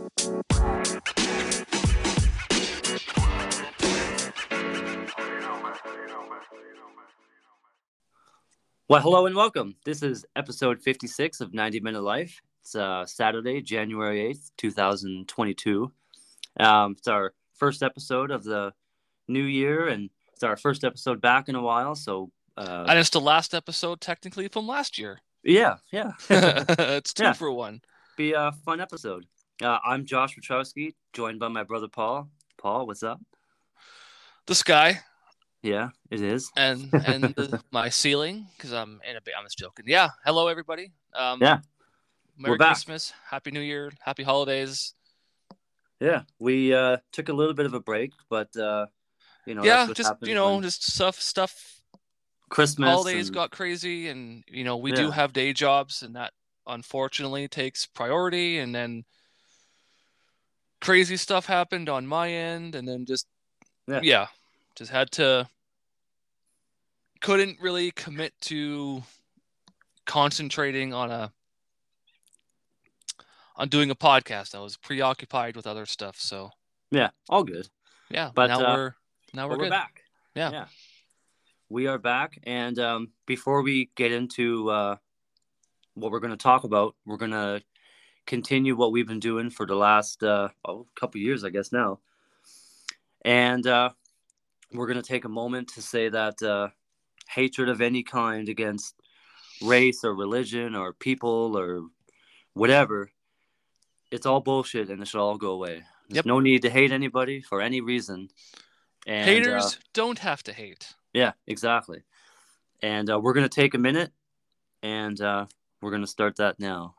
Well, hello and welcome. This is episode 56 of 90 Minute Life. It's Saturday, January 8th, 2022. It's our first episode of the new year, and it's our first episode back in a while. So, and it's the last episode technically from last year. yeah. It's two Yeah. for one. Be a fun episode. I'm Josh Wachowski, joined by my brother Paul. Paul, what's up? The sky. Yeah, it is. And my ceiling, because I'm just joking. Yeah. Hello, everybody. Yeah. Merry Christmas, Happy New Year, Happy Holidays. Yeah, we took a little bit of a break, but that's what just happens just stuff. Christmas holidays got crazy, and we do have day jobs, and that unfortunately takes priority. And then crazy stuff happened on my end, and then just had to. Couldn't really commit to concentrating on doing a podcast. I was preoccupied with other stuff. So yeah, all good. Yeah, but now we're good. Back. Yeah, we are back. And before we get into what we're going to talk about, we're going to continue what we've been doing for the last couple years, I guess now. And we're going to take a moment to say that hatred of any kind against race or religion or people or whatever, it's all bullshit, and it should all go away. There's no need to hate anybody for any reason. And haters don't have to hate. Yeah, exactly. And we're going to take a minute, and we're going to start that now.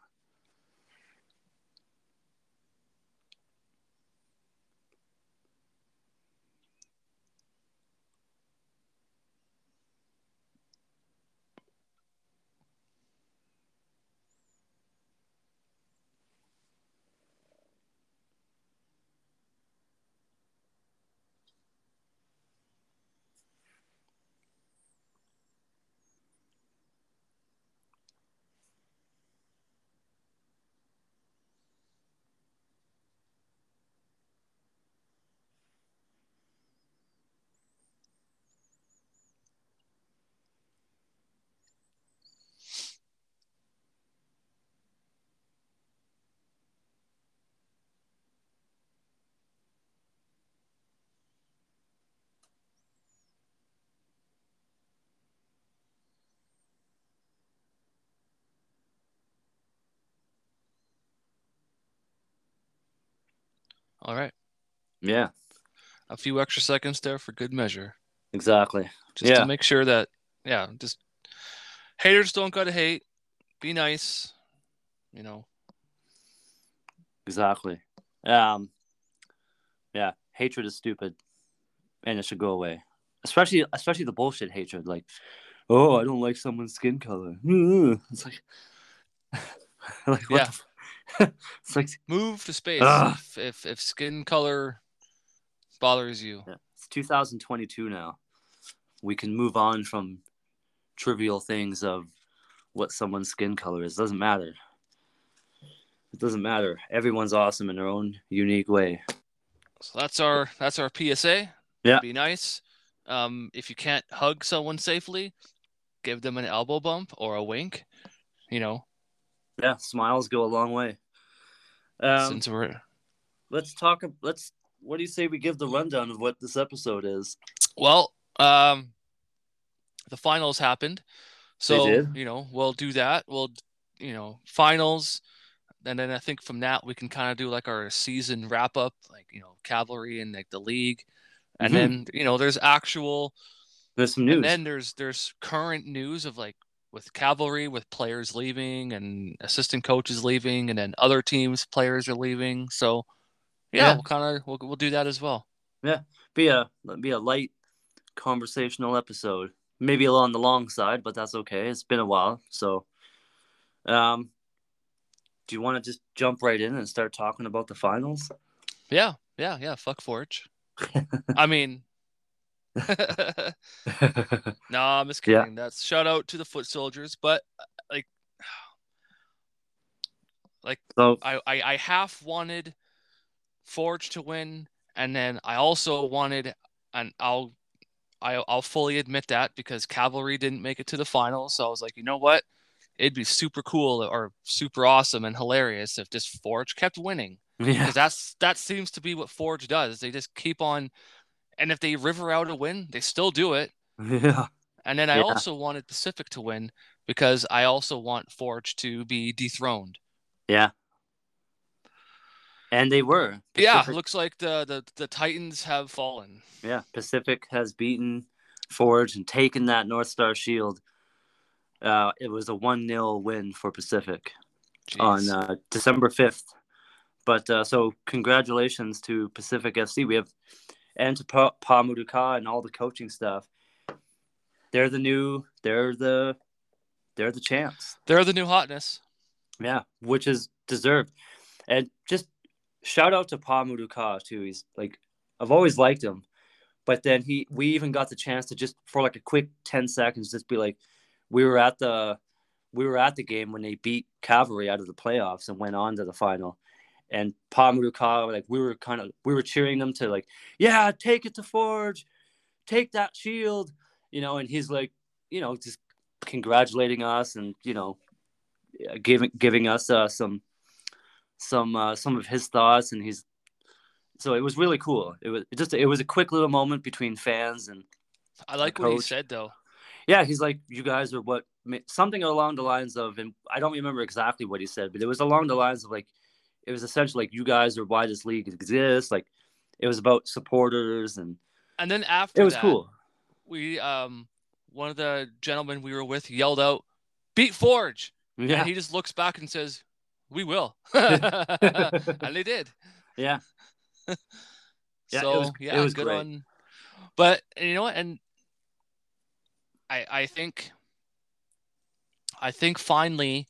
All right. Yeah. A few extra seconds there for good measure. Exactly. Just to make sure that, just haters don't gotta hate. Be nice. Exactly. Hatred is stupid, and it should go away. Especially the bullshit hatred, like, oh, I don't like someone's skin color. It's like, what it's like, move to space if skin color bothers you. Yeah. It's 2022 now. We can move on from trivial things of what someone's skin color is. It doesn't matter. Everyone's awesome in their own unique way. So that's our PSA. Yeah. Be nice. If you can't hug someone safely, give them an elbow bump or a wink. Yeah, smiles go a long way. Since we're what do you say we give the rundown of what this episode is? Well, the finals happened. So, they did. We'll do that. We'll, finals. And then I think from that, we can kind of do like our season wrap up, like, Cavalry and like the league. And then, there's some news. And then there's current news of like with Cavalry, with players leaving and assistant coaches leaving, and then other teams' players are leaving. So, we'll do that as well. Yeah, be a light conversational episode. Maybe on the long side, but that's okay. It's been a while, so. Do you want to just jump right in and start talking about the finals? Yeah. Fuck Forge. I mean, no, I'm just kidding. Yeah. That's shout out to the foot soldiers, but so, I half wanted Forge to win, and then I also wanted, and I'll fully admit that because Cavalry didn't make it to the finals, so I was like, you know what? It'd be super cool or super awesome and hilarious if just Forge kept winning. Yeah. Because that seems to be what Forge does. They just keep on, and if they river out a win, they still do it. Yeah. And then I Yeah. also wanted Pacific to win because I also want Forge to be dethroned. Yeah. And they were. Yeah, Pacific, looks like the Titans have fallen. yeah. Pacific has beaten Forge and taken that North Star Shield. It was a 1-0 win for Pacific on Jeez. December 5th. But so congratulations to Pacific FC. We have and to Pa Muduka and all the coaching staff. They're the champs. They're the new hotness. Yeah, which is deserved. And just shout out to Pa Muduka too. He's like, I've always liked him, but then we even got the chance to just for like a quick 10 seconds just be like, we were at the game when they beat Cavalry out of the playoffs and went on to the final. And Pa Muduka, like we were cheering them to like, yeah, take it to Forge, take that shield, and he's like, just congratulating us and giving us some of his thoughts, and so it was really cool. It was a quick little moment between fans and I like what he said though. Yeah, he's like, you guys are something along the lines of, and I don't remember exactly what he said, but it was along the lines of like, it was essentially like, you guys are why this league exists. Like, it was about supporters, and then after it was that, cool. We one of the gentlemen we were with yelled out, "Beat Forge!" Yeah. And he just looks back and says, "We will," and they did. Yeah. Yeah, so it was good great. on. But you know what? And I think finally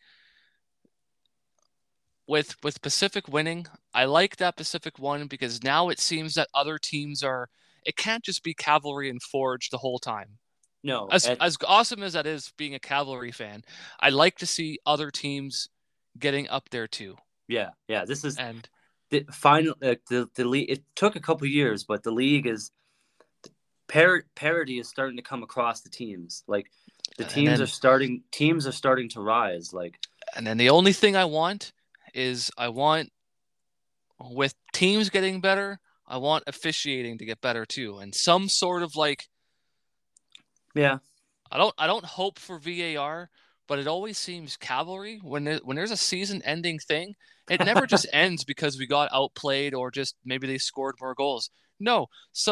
with Pacific winning, I like that Pacific won because now it seems that other teams are. It can't just be Cavalry and Forge the whole time. No, as awesome as that is, being a Cavalry fan, I like to see other teams getting up there too. Yeah, this is and the final. The league. It took a couple years, but the league is parity is starting to come across the teams. Like the teams are starting to rise. Like, and then the only thing I want with teams getting better, I want officiating to get better too, and some sort of like. Yeah. I don't hope for VAR, but it always seems Cavalry when there's a season-ending thing, it never just ends because we got outplayed or just maybe they scored more goals. No,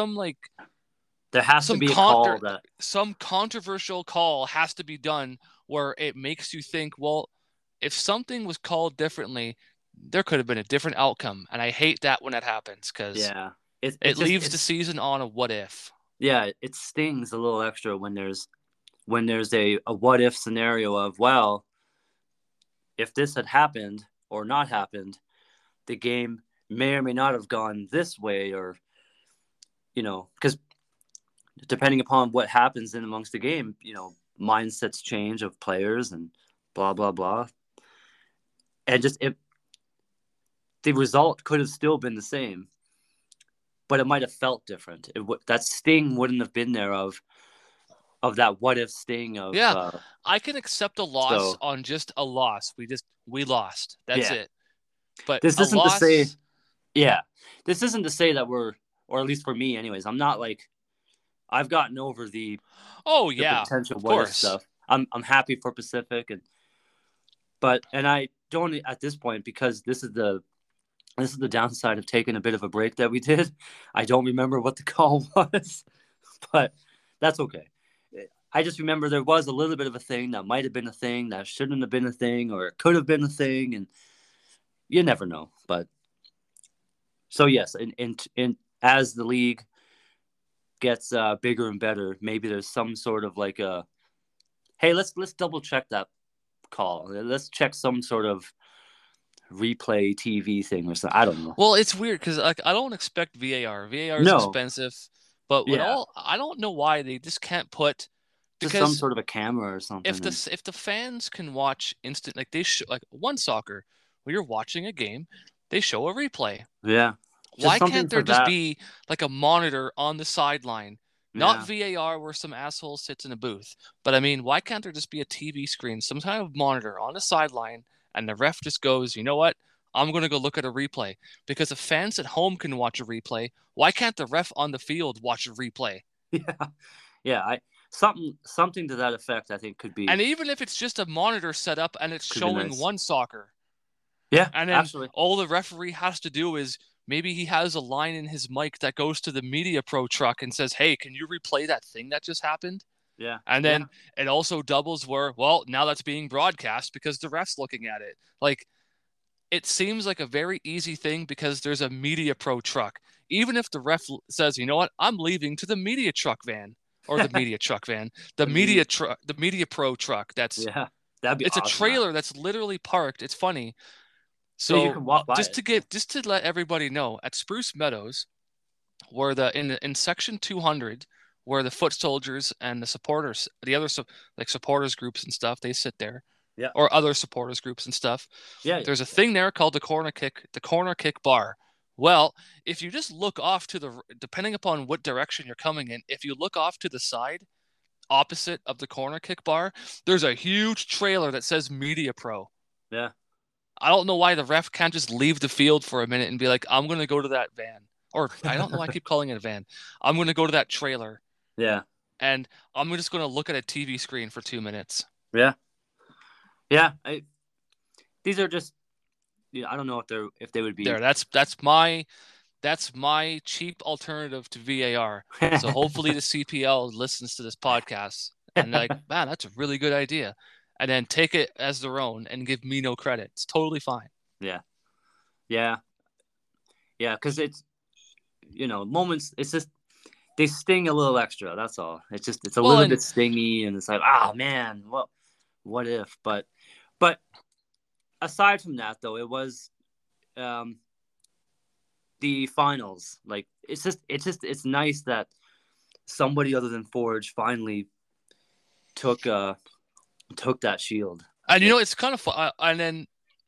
there has to be a call some controversial call has to be done where it makes you think, well, if something was called differently, there could have been a different outcome, and I hate that when that happens because it leaves the season on a what if. Yeah, it stings a little extra when there's a what if scenario of, well, if this had happened or not happened, the game may or may not have gone this way, or because depending upon what happens in amongst the game, mindsets change of players and blah blah blah, and just the result could have still been the same, but it might have felt different. That sting wouldn't have been there of that what if sting of. Yeah, I can accept a loss on just a loss. We lost. That's it. But this isn't to say, this isn't to say that we're, or at least for me, anyways. I'm not like, I've gotten over the potential what if stuff. I'm happy for Pacific, and I don't at this point, because this is the downside of taking a bit of a break that we did. I don't remember what the call was, but that's okay. I just remember there was a little bit of a thing that might have been a thing that shouldn't have been a thing, or it could have been a thing, and you never know. But so yes, in as the league gets bigger and better, maybe there's some sort of like a, hey, let's double check that call. Let's check some sort of replay TV thing or something. I don't know. Well, it's weird because like I don't expect VAR. VAR is expensive, but I don't know why they just can't put just some sort of a camera or something. If the fans can watch like they like One Soccer, when you're watching a game, they show a replay. Yeah. Why something can't for there just that. be like a monitor on the sideline? Not Yeah. VAR where some asshole sits in a booth. But I mean, why can't there just be a TV screen, some kind of monitor on the sideline, and the ref just goes, you know what? I'm going to go look at a replay. Because if fans at home can watch a replay, why can't the ref on the field watch a replay? Yeah. Yeah. Something to that effect, I think And even if it's just a monitor set up and it's could be showing nice. one soccer, Yeah, and then absolutely. all the referee has to do is maybe he has a line in his mic that goes to the Media Pro truck and says, hey, can you replay that thing that just happened? Yeah. And Yeah. then it also doubles where, well, now that's being broadcast because the ref's looking at it. Like, it seems like a very easy thing because there's a Media Pro truck. Even if the ref says, you know what, I'm leaving to the Media Truck van or the Media Truck van, the Media Pro truck. Yeah. That'd be It's a awesome. trailer that's literally parked. It's funny. Yeah, you So can walk by just it. to let everybody know, at Spruce Meadows, where in section 200, where the foot soldiers and the supporters, the other like supporters groups and stuff, they sit there, Yeah. or other supporters groups and stuff. Yeah. There's a thing there called the corner kick bar. Well, if you just look off to the, depending upon what direction you're coming in, if you look off to the side, opposite of the corner kick bar, there's a huge trailer that says Media Pro. Yeah. I don't know why the ref can't just leave the field for a minute and be like, I'm going to go to that van. Or I don't know why I keep calling it a van. I'm going to go to that trailer Yeah. and I'm just going to look at a TV screen for 2 minutes. Yeah. Yeah. These are just, I don't know if they would be there. That's my cheap alternative to VAR. So hopefully the CPL listens to this podcast and like, man, that's a really good idea. And then take it as their own and give me no credit. It's totally fine. Yeah. Yeah. Yeah. Because it's, moments, it's just, they sting a little extra. That's all. It's a little bit stingy, and it's like, man, what if? But aside from that, though, it was the finals. Like, it's nice that somebody other than Forge finally took that shield. And it's kind of fun. And then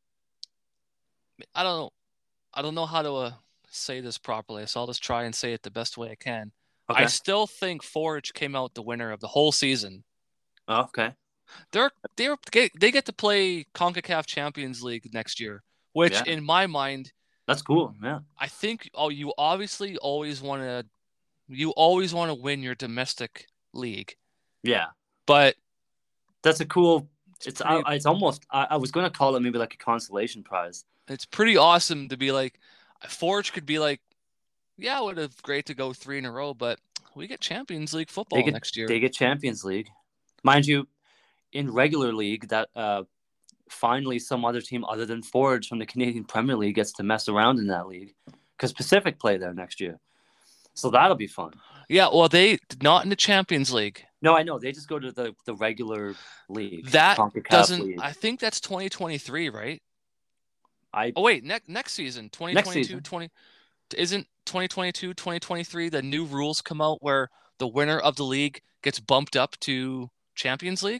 I don't know how to say this properly, so I'll just try and say it the best way I can. Okay. I still think Forge came out the winner of the whole season. Oh, okay. They get to play CONCACAF Champions League next year, which in my mind, that's cool. Yeah. I think you obviously always want to win your domestic league. Yeah. But that's a cool. It's almost. I was going to call it maybe like a consolation prize. It's pretty awesome to be like, Forge could be like, yeah, it would have great to go 3 in a row, but we get Champions League football next year. They get Champions League, mind you. In regular league, that finally some other team other than Forge from the Canadian Premier League gets to mess around in that league, because Pacific play there next year, so that'll be fun. Yeah, well, they not in the Champions League. No, I know, they just go to the regular league. That doesn't. League. I think that's 2023, right? Oh wait, next season, 2022, 20 isn't 2022, 2023. The new rules come out where the winner of the league gets bumped up to Champions League.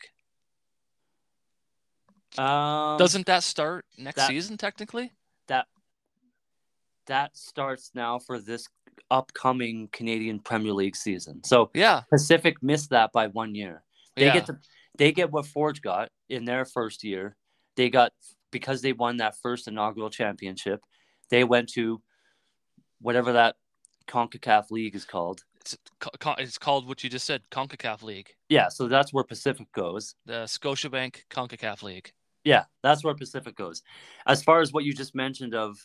Doesn't that start next season technically? That starts now for this upcoming Canadian Premier League season. So yeah, Pacific missed that by 1 year. They get what Forge got in their first year. They got, because they won that first inaugural championship, they went to whatever that CONCACAF league is called. It's called what you just said, CONCACAF League. Yeah, so that's where Pacific goes. The Scotiabank CONCACAF League. Yeah, that's where Pacific goes. As far as what you just mentioned of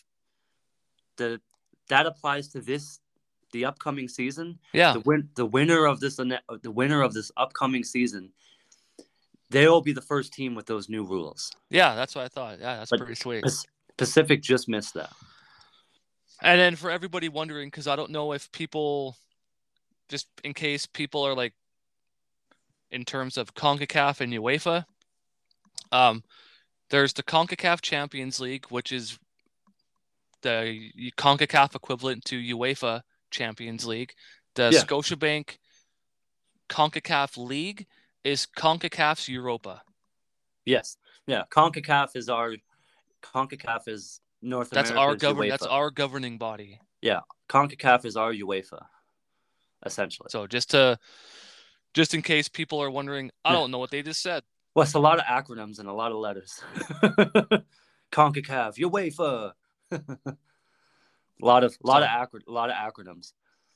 that applies to the upcoming season. Yeah. The winner of this upcoming season, they'll be the first team with those new rules. Yeah, that's what I thought. Yeah, that's pretty sweet. Pacific just missed that. And then for everybody wondering, because I don't know if people, just in case people are like, in terms of CONCACAF and UEFA, there's the CONCACAF Champions League, which is the CONCACAF equivalent to UEFA Champions League. The Scotiabank CONCACAF League is CONCACAF's Europa. Yes. Yeah. CONCACAF is North America. That's our governing body. Yeah, CONCACAF is our UEFA, essentially. So just in case people are wondering, I don't know what they just said. Well, it's a lot of acronyms and a lot of letters. CONCACAF, UEFA. a lot of acronyms,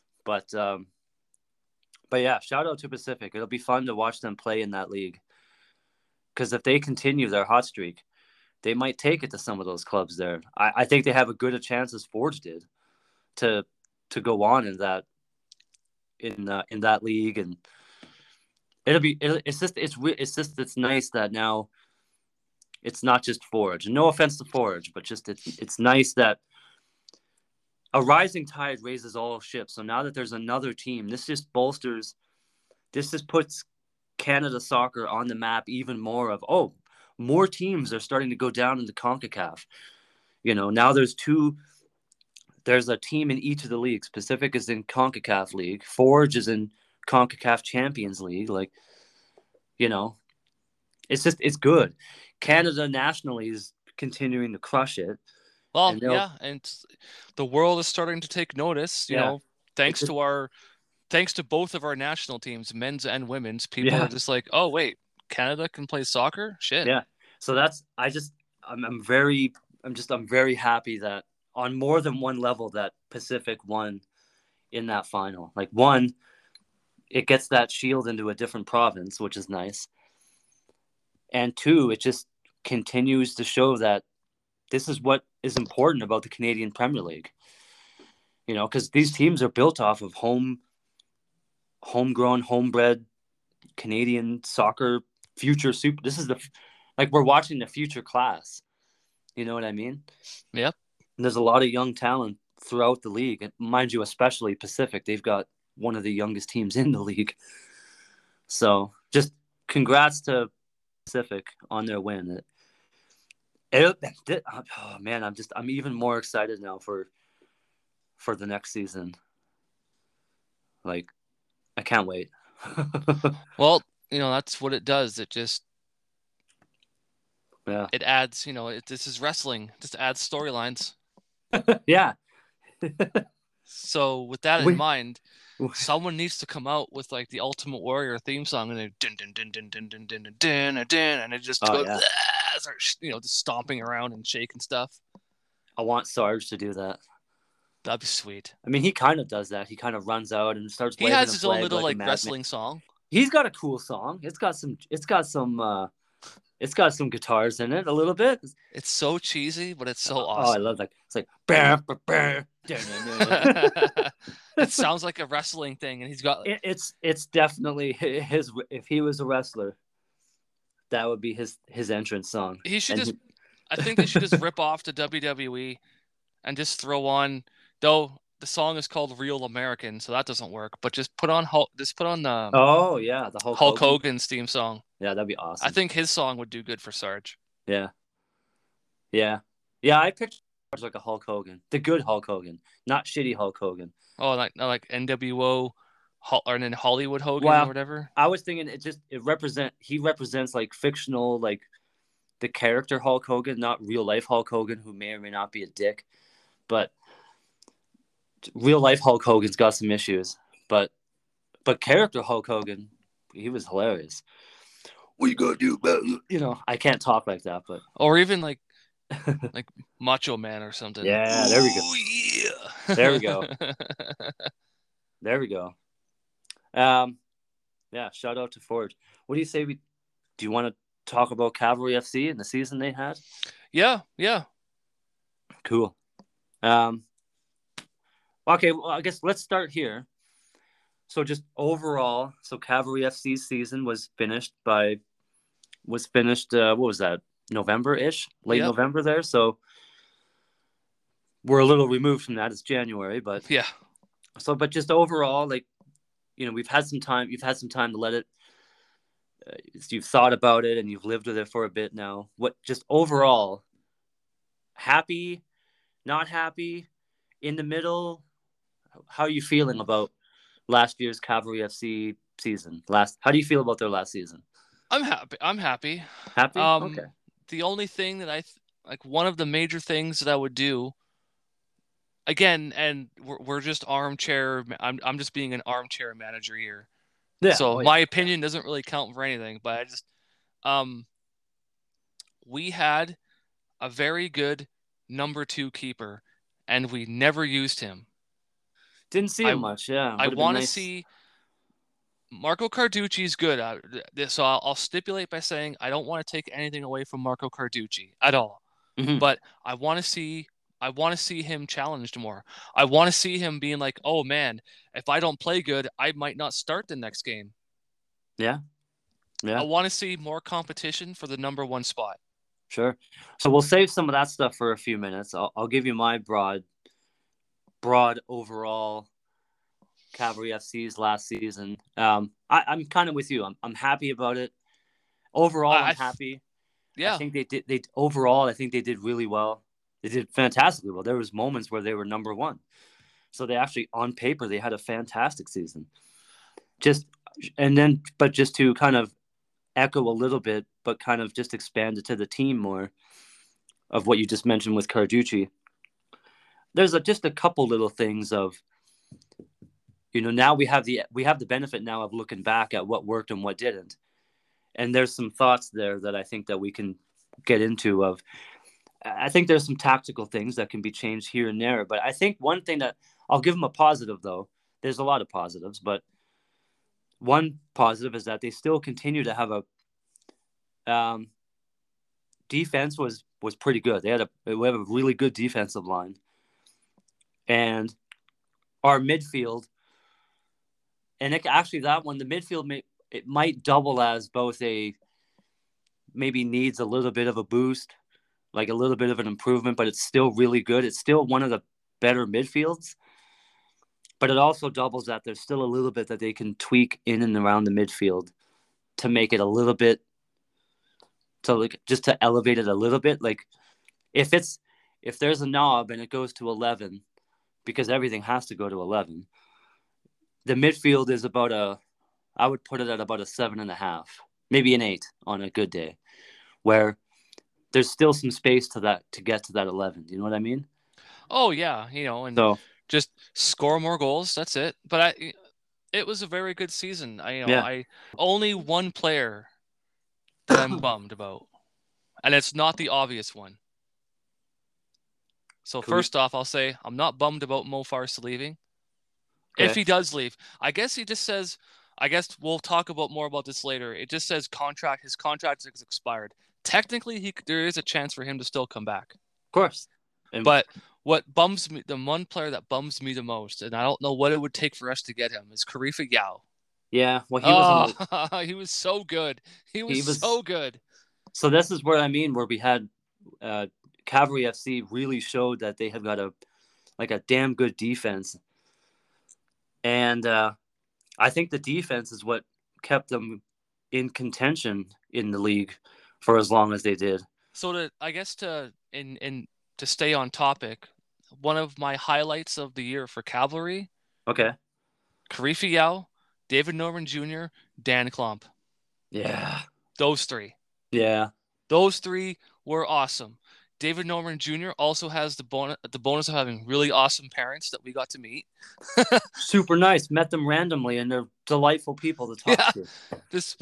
but yeah, shout out to Pacific. It'll be fun to watch them play in that league, because if they continue their hot streak, they might take it to some of those clubs there. I think they have a good a chance as Forge did to go on in that league, and it's nice that now it's not just Forge. No offense to Forge, but just it's nice that a rising tide raises all ships. So now that there's another team, this just puts Canada soccer on the map even more of, more teams are starting to go down into CONCACAF. Now there's a team in each of the leagues. Pacific is in CONCACAF League. Forge is in CONCACAF Champions League. It's good. Canada nationally is continuing to crush it. Well, and the world is starting to take notice, thanks to both of our national teams, men's and women's. People are just like, oh, wait, Canada can play soccer? Shit. Yeah. So I'm very happy that on more than one level that Pacific won in that final. Like, one, it gets that shield into a different province, which is nice. And two, it just continues to show that this is what is important about the Canadian Premier League. Because these teams are built off of homegrown, homebred Canadian soccer future super. This is we're watching the future class. You know what I mean? Yep. And there's a lot of young talent throughout the league. And mind you, especially Pacific, they've got one of the youngest teams in the league. So just congrats to Pacific on their win. Oh man, I'm even more excited now for the next season. Like, I can't wait. Well, that's what it does. It just it adds, this is wrestling. It just adds storylines. Yeah. So with that in mind, someone needs to come out with like the Ultimate Warrior theme song, and they dun dun dun dun dun dun dun dun dun dun, and it just goes, just stomping around and shaking stuff. I want Sarge to do that. That'd be sweet. I mean, he kind of does that. He kind of runs out and starts. He has his own little wrestling song. He's got a cool song. It's got some guitars in it a little bit. It's so cheesy, but it's so Oh, awesome. I love that. It's like bah, bah, bah. It sounds like a wrestling thing, and he's got. It's definitely his. If he was a wrestler, that would be his entrance song. He should I think they should just rip off the WWE and just throw on. Though the song is called "Real American," so that doesn't work. But just put on the the Hulk Hogan's theme song. Yeah, that'd be awesome. I think his song would do good for Sarge. Yeah. I picture Sarge like a Hulk Hogan, the good Hulk Hogan, not shitty Hulk Hogan. Oh, like NWO, or then Hollywood Hogan or whatever. I was thinking he represents like fictional, like the character Hulk Hogan, not real life Hulk Hogan, who may or may not be a dick, but real life Hulk Hogan's got some issues, but character Hulk Hogan, he was hilarious. What you gonna do about it? I can't talk like that, but or even like Macho Man or something. Yeah, there we go. Yeah. There we go. There we go. Yeah, shout out to Forge. What do you say do you want to talk about Cavalry FC and the season they had? Yeah. Cool. Okay, well, I guess let's start here. So just overall, Cavalry FC's season was finished. What was that? November-ish, late November there. So we're a little removed from that. It's January, but yeah. So, but just overall, we've had some time. You've had some time to let it. You've thought about it and you've lived with it for a bit now. What just overall? Happy, not happy, in the middle. How are you feeling about last year's Cavalry FC season? How do you feel about their last season? I'm happy. Happy? Okay. The only thing that one of the major things that I would do again, and we're just armchair. I'm just being an armchair manager here. Yeah. So Oh yeah. my opinion doesn't really count for anything. But I just um we had a very good number 2 keeper, and we never used him. Didn't see him I much. Yeah. I Would have been want to nice. see Marco Carducci's good. So I'll stipulate by saying I don't want to take anything away from Marco Carducci at all, Hmm. but I want to see him challenged more. I want to see him being like, oh man, if I don't play good, I might not start the next game. Yeah. I Yeah. want to see more competition for the number 1 spot. Sure. So we'll save some of that stuff for a few minutes. I'll give you my broad overall Cavalry FC's last season. I'm kind of with you. I'm happy about it. Overall, I'm I happy. I yeah. think they did. They overall, I think they did really well. They did fantastically well. There was moments where they were number one. So they actually, on paper, they had a fantastic season. Just but just to kind of echo a little bit, but kind of just expand it to the team more of what you just mentioned with Carducci. There's just a couple little things of, now we have the benefit now of looking back at what worked and what didn't, and there's some thoughts there that I think that we can get into. I think there's some tactical things that can be changed here and there, but I think one thing that I'll give them a positive though. There's a lot of positives, but one positive is that they still continue to have a defense was pretty good. We have a really good defensive line, and our midfield, and actually that one, the midfield it might double as both maybe needs a little bit of a boost, like a little bit of an improvement, but it's still really good. It's still one of the better midfields, but it also doubles that there's still a little bit that they can tweak in and around the midfield to make it a little bit, to like just to elevate it a little bit. Like if there's a knob and it goes to 11, because everything has to go to 11, the midfield is I would put it at about a 7.5, maybe an 8 on a good day, where there's still some space to get to that 11. You know what I mean? Oh yeah, and So just score more goals. That's it. But it was a very good season. yeah. I only one player that I'm bummed about, and it's not the obvious one. So We, first off, I'll say I'm not bummed about Mo Farsi leaving. If okay. he does leave, I guess he just says. I guess we'll talk about more about this later. It just says his contract has expired. Technically, there is a chance for him to still come back. Of course. And But what bums me, the one player that bums me the most, and I don't know what it would take for us to get him, is Karifa Yao. yeah, well, he was on Oh, the he was so good. He was he was so good. so this is where I mean where we had uh Cavalry FC really showed that they have got a damn good defense, and I think the defense is what kept them in contention in the league for as long as they did. So I guess to stay on topic, one of my highlights of the year for Cavalry, Okay. Karifa Yao, David Norman Jr., Dan Klump. Yeah. Those three. Yeah. Those three were awesome. David Norman Jr. also has the bonus of having really awesome parents that we got to meet. Super nice. Met them randomly, and they're delightful people to talk Yeah, to. this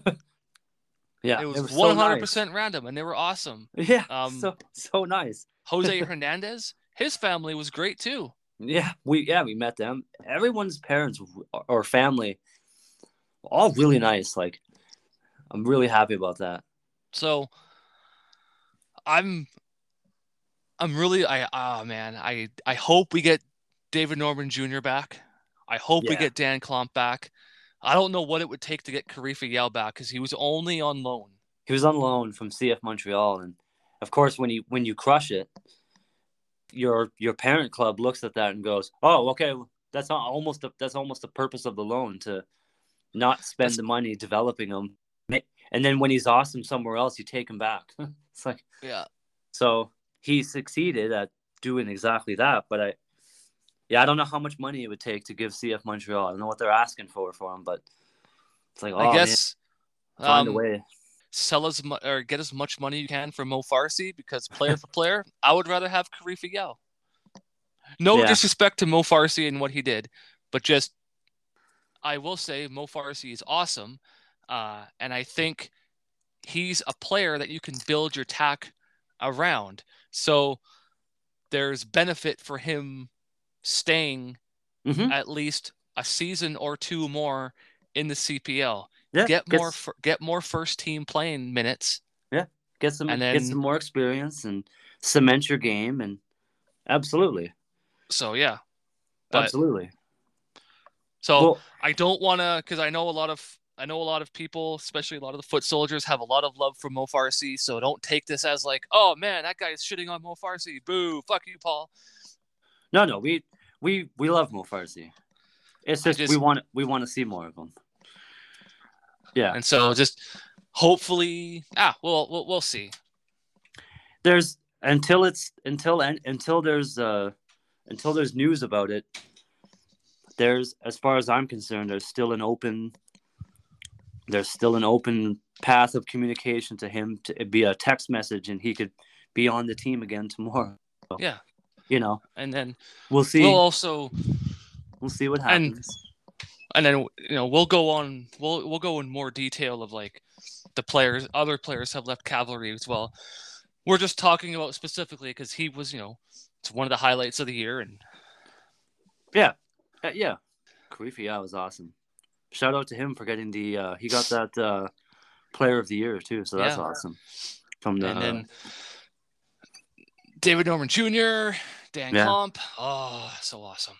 Yeah, it it was was so nice. 100% random, and they were awesome. Yeah, Um, so nice. Jose Hernandez, his family was great too. We met them. Everyone's parents or family, all really nice. Like, I'm really happy about that. So I'm I'm really man, I hope we get David Norman Jr. back. I hope we Yeah, get Dan Klump back. I don't know what it would take to get Karifa Yao back because he was only on loan. he was on loan from CF Montreal, and of course, when you crush it, your parent club looks at that and goes, "Oh, okay, that's almost the purpose of the loan, to not spend That's the money developing him, and then when he's awesome somewhere else, you take him back." It's like, yeah. so he succeeded at doing exactly that, but I don't know how much money it would take to give CF Montreal. I don't know what they're asking for him, but it's like, I oh man, guess find a um way. sell or get as much money you can for Mo Farsi because player for player, I would rather have Karifa Yao. no disrespect to Mo Farsi and what he did, but just I will say Mo Farsi is awesome, and I think he's a player that you can build your tack around. So there's benefit for him staying at least a season or two more in the CPL. Yeah, get more first team playing minutes. Yeah, get some more experience and cement your game, and absolutely. So yeah, absolutely. So I don't want to, because I know a lot of people, especially a lot of the foot soldiers, have a lot of love for Mo Farsi. So don't take this as like, oh man, that guy is shitting on Mo Farsi. Boo, fuck you, Paul. No, we love Mo Farsi. It's just we want to see more of him. Yeah, and so just hopefully, we'll see. There's until there's news about it. There's, as far as I'm concerned, there's still an open path of communication to him to be a text message, and he could be on the team again tomorrow. So, yeah, and then we'll see. We'll see what happens. And then we'll go in more detail of like the other players have left Cavalry as well. We're just talking about specifically because he was, it's one of the highlights of the year, and yeah. Karifi, was awesome. Shout out to him for getting the he got that player of the year too, so that's awesome. And then David Norman Jr., Dan Klomp. Oh, so awesome.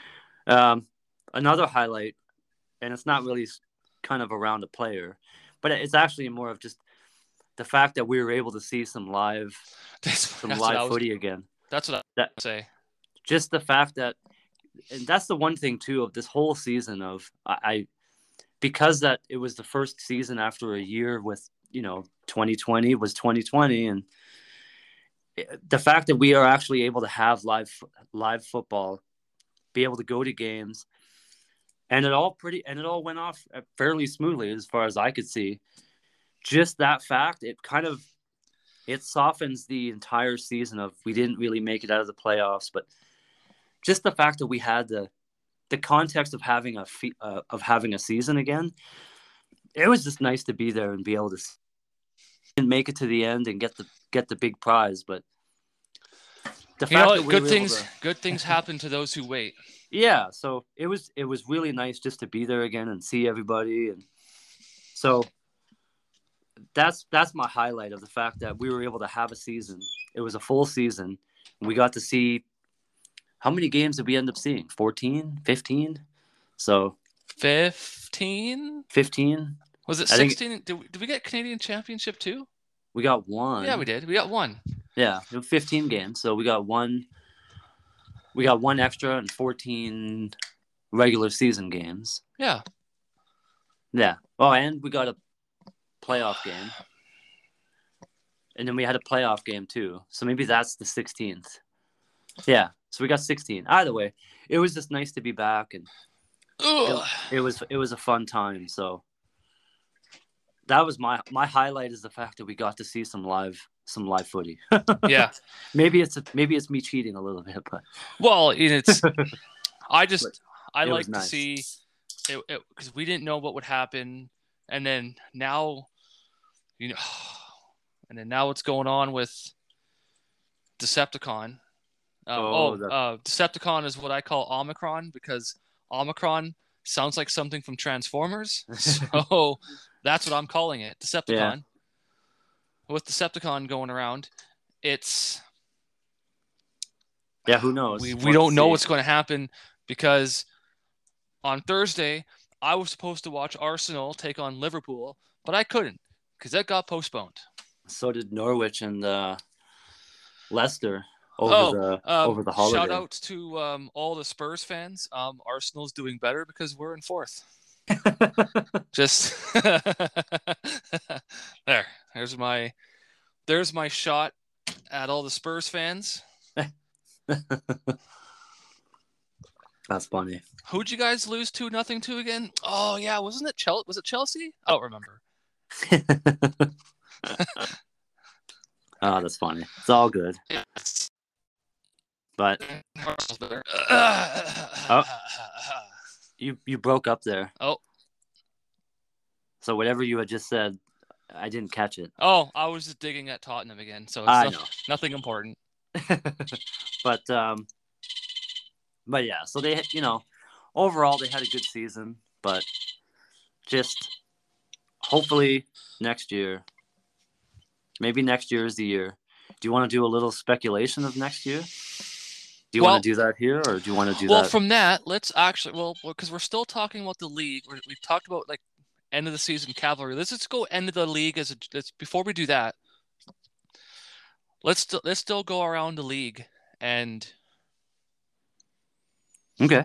Another highlight, and it's not really kind of around a player, but it's actually more of just the fact that we were able to see some live footy again. That's what I would say. Just the fact that, and that's the one thing too of this whole season of because that it was the first season after a year with 2020 was 2020, and the fact that we are actually able to have live football, be able to go to games, and it all went off fairly smoothly as far as I could see. Just that fact, it softens the entire season of we didn't really make it out of the playoffs, but just the fact that we had the context of having a season again, it was just nice to be there and be able to make it to the end and get the big prize. But the fact that good things happen to those who wait. Yeah, so it was really nice just to be there again and see everybody, and so that's my highlight of the fact that we were able to have a season. It was a full season. We got to see. How many games did we end up seeing? 14? 15? So 15? 15? Was it 16? Did we get Canadian Championship too? We got one. Yeah, we did. We got one. Yeah, 15 games. So we got one. We got one extra and 14 regular season games. Yeah. Yeah. Oh, and we got a playoff game. And then we had a playoff game too. So maybe that's the 16th. Yeah. So we got 16. Either way, it was just nice to be back, and it was a fun time. So that was my highlight, is the fact that we got to see some live footy. Yeah. Maybe it's me cheating a little bit, but it's I like to nice. See it because we didn't know what would happen, and then now what's going on with Decepticon. Decepticon is what I call Omicron, because Omicron sounds like something from Transformers. So that's what I'm calling it, Decepticon. Yeah. With Decepticon going around, it's... Yeah, who knows? We don't know what's going to happen, because on Thursday, I was supposed to watch Arsenal take on Liverpool, but I couldn't because that got postponed. So did Norwich and Leicester. Over the holiday. Shout out to all the Spurs fans. Arsenal's doing better because we're in fourth. Just there's my shot at all the Spurs fans. That's funny. Who'd you guys lose 2-0 to again? Oh yeah, wasn't it Chelsea? Was it Chelsea? I don't remember. Oh, that's funny. It's all good. But oh, you broke up there. Oh. So whatever you had just said, I didn't catch it. Oh, I was just digging at Tottenham again, so it's nothing important. But yeah, so they, overall they had a good season, but just hopefully next year, maybe next year is the year. Do you want to do a little speculation of next year? Do you want to do that here, or do you want to do that? Well, from that, let's actually, because we're still talking about the league. We've talked about like end of the season cavalry. Let's just go end of the league before we do that. Let's still go around the league and okay.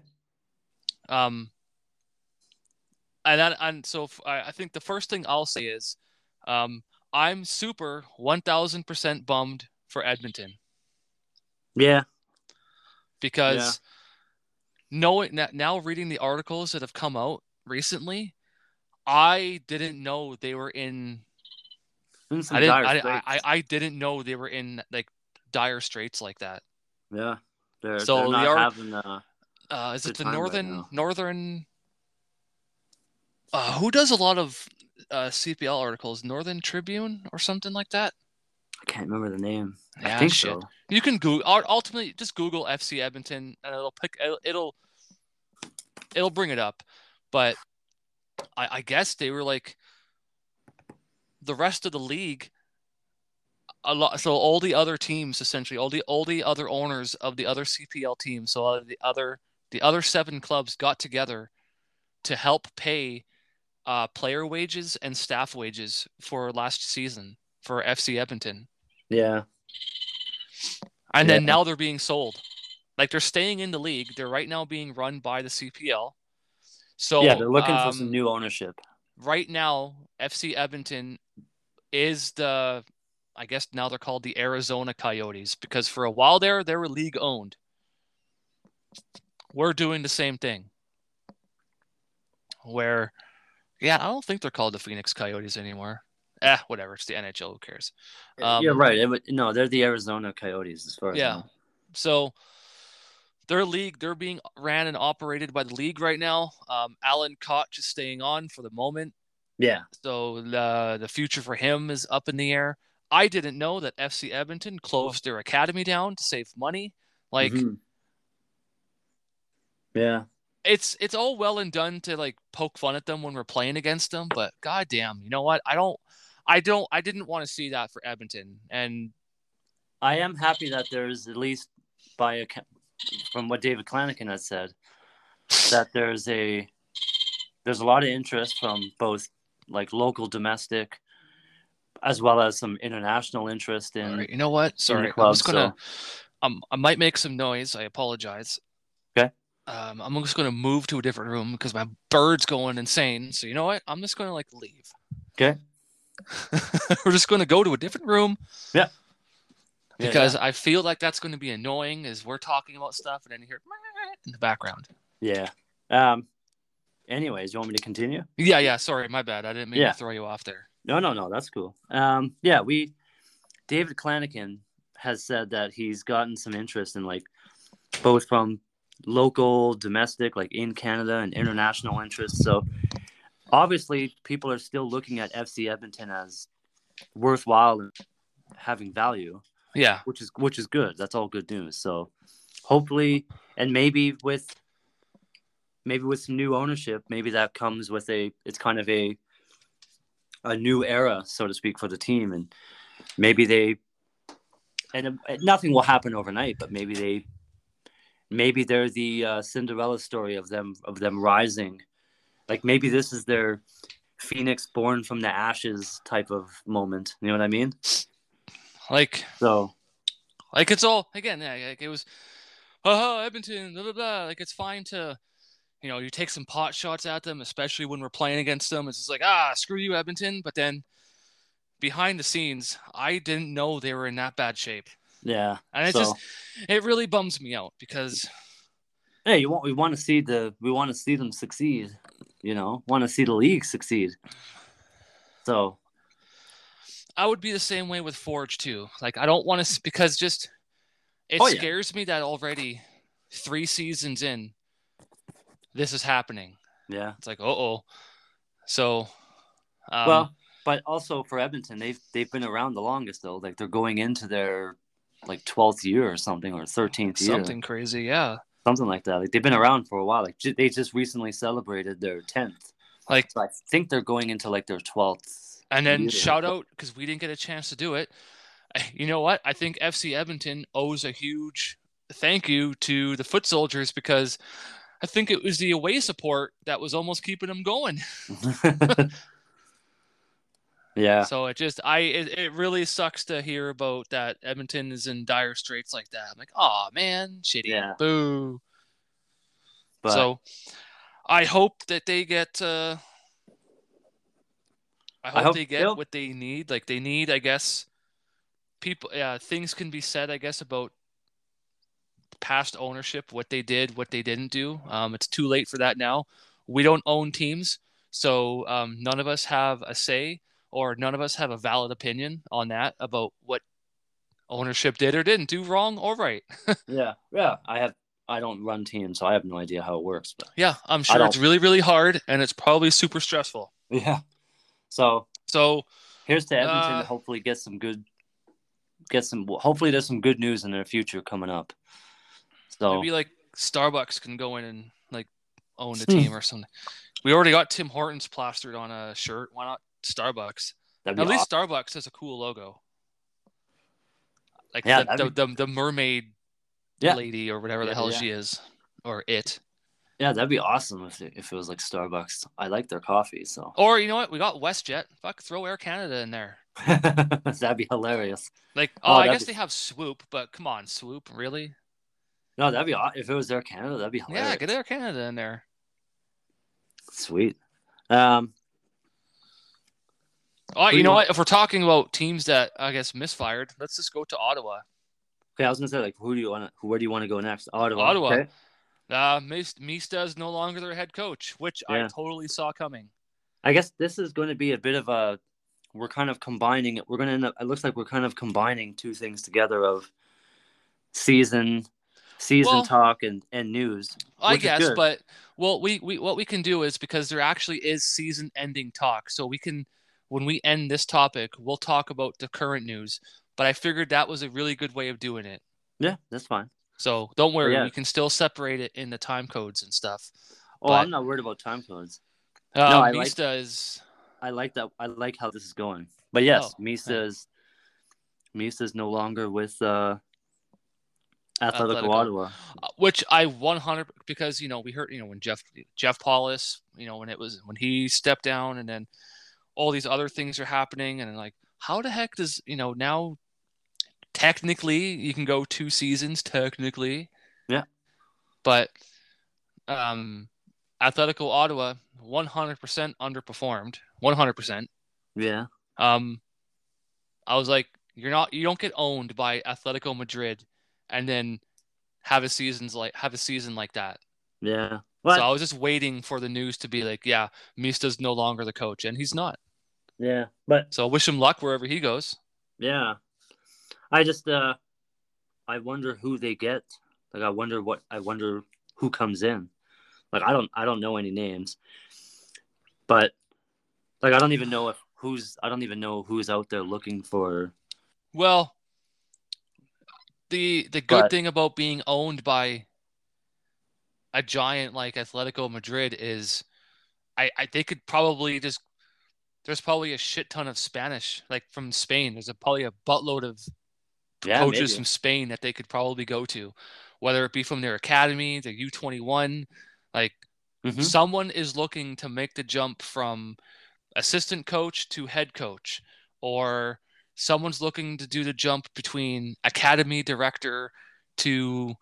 So I think the first thing I'll say is, I'm super 1,000% bummed for Edmonton. Yeah. Because now reading the articles that have come out recently, I didn't know they were in. I didn't know they were in like dire straits like that. Yeah, they're not having. Is it the northern? Who does a lot of CPL articles? Northern Tribune or something like that. I can't remember the name. Yeah, I think so. You can Google. Ultimately, just Google FC Edmonton, and it'll bring it up. But I guess they were like the rest of the league. A lot. So all the other teams, essentially, all the other owners of the other CPL teams, so the other 7 clubs got together to help pay player wages and staff wages for last season for FC Edmonton. Yeah. And then now they're being sold. Like they're staying in the league. They're right now being run by the CPL. So yeah, they're looking for some new ownership. Right now, FC Edmonton is I guess now they're called the Arizona Coyotes, because for a while they were league owned. We're doing the same thing. I don't think they're called the Phoenix Coyotes anymore. Whatever. It's the NHL. Who cares? Yeah, right. No, they're the Arizona Coyotes as far as I know. So they're being ran and operated by the league right now. Alan Koch is staying on for the moment. Yeah. So the future for him is up in the air. I didn't know that FC Edmonton closed their academy down to save money. Like, yeah. It's all well and done to like poke fun at them when we're playing against them, but goddamn, you know what? I didn't want to see that for Edmonton, and I am happy that there's at least from what David Klanakin has said, that there's a lot of interest from both like local domestic as well as some international interest in. Right, you know what? Sorry, club, I'm just gonna. I might make some noise. I apologize. Okay. I'm just gonna move to a different room because my bird's going insane. So you know what? I'm just gonna like leave. Okay. We're just gonna go to a different room. Yeah. Because I feel like that's going to be annoying as we're talking about stuff and then you hear in the background. Yeah. Anyways, you want me to continue? Yeah. Sorry, my bad. I didn't mean to throw you off there. No, that's cool. David Klanakin has said that he's gotten some interest in like both from local, domestic, like in Canada, and international interest. So obviously people are still looking at FC Edmonton as worthwhile and having value. Yeah. Which is good. That's all good news. So hopefully, and maybe with some new ownership, maybe that comes with it's kind of a new era, so to speak, for the team. And maybe nothing will happen overnight, but maybe they're the Cinderella story of them rising. Like maybe this is their Phoenix born from the ashes type of moment. You know what I mean? It's all again. Yeah, like it was, Edmonton, blah blah blah. Like it's fine to, you take some pot shots at them, especially when we're playing against them. It's just like screw you, Edmonton. But then behind the scenes, I didn't know they were in that bad shape. Yeah, and it really bums me out because. Hey, we want to see them succeed. Want to see the league succeed. So. I would be the same way with Forge too. Like I don't want to, because just It scares me that already 3 seasons in, this is happening. Yeah. It's like, So, well, but also for Edmonton, they've been around the longest though. Like they're going into their like 12th year or something, or 13th year. Something crazy, yeah. Something like that. Like they've been around for a while. Like they just recently celebrated their 10th. Like, so I think they're going into like their 12th. And then shout out, because we didn't get a chance to do it. You know what? I think FC Edmonton owes a huge thank you to the Foot Soldiers, because I think it was the away support that was almost keeping them going. Yeah. So it really sucks to hear about that Edmonton is in dire straits like that. I'm like, oh man, shitty. Yeah. Boo. But so I hope that they get I hope they get what they need. Like they need, I guess, people things can be said, I guess, about past ownership, what they did, what they didn't do. It's too late for that now. We don't own teams, so none of us have a say, or none of us have a valid opinion on that about what ownership did or didn't do, wrong or right. Yeah. I don't run teams, so I have no idea how it works. But yeah, I'm sure it's really, really hard, and it's probably super stressful. Yeah. So here's to Edmonton to hopefully hopefully there's some good news in their future coming up. So maybe like Starbucks can go in and like own the team or something. We already got Tim Hortons plastered on a shirt. Why not Starbucks? At least Starbucks has a cool logo. Like the mermaid lady or whatever the hell she is, or it. Yeah, that'd be awesome if it was like Starbucks. I like their coffee, so. Or you know what? We got WestJet. Fuck, throw Air Canada in there. That'd be hilarious. Like, I guess they have Swoop, but come on, Swoop, really? No, that'd be if it was Air Canada, that'd be hilarious. Yeah, get Air Canada in there. Sweet. You know what? If we're talking about teams that I guess misfired, let's just go to Ottawa. Okay, I was gonna say, like, where do you want to go next? Ottawa. Okay. Mista is no longer their head coach, which I totally saw coming. I guess this is going to be a bit of we're kind of combining it. We're going to end up. It looks like we're kind of combining two things together of season talk and news. I guess, but what we can do is, because there actually is season-ending talk, so we can, when we end this topic, we'll talk about the current news. But I figured that was a really good way of doing it. Yeah, that's fine. So don't worry, we can still separate it in the time codes and stuff. Oh, I'm not worried about time codes. No, Mista is. I like that. I like how this is going. But yes, Mista's no longer with Atletico Ottawa, which I 100, because we heard when Jeff Paulus, when he stepped down, and then all these other things are happening, and like, how the heck does now? Technically, you can go 2 seasons. Technically, yeah. But Atletico Ottawa 100% underperformed. 100%. Yeah. I was like, you don't get owned by Atletico Madrid and then have a season like that. Yeah. What? So I was just waiting for the news to be like, yeah, Mista's no longer the coach, and he's not. Yeah, so wish him luck wherever he goes. Yeah. I just I wonder who they get. Like I wonder who comes in. Like I don't know any names. But like I don't even know who's out there looking for. Well, the good thing about being owned by a giant like Atletico Madrid is they could probably just, there's probably a shit ton of Spanish, like from Spain. There's probably a buttload of coaches from Spain that they could probably go to, whether it be from their academy, their U21. Like someone is looking to make the jump from assistant coach to head coach, or someone's looking to do the jump between academy director to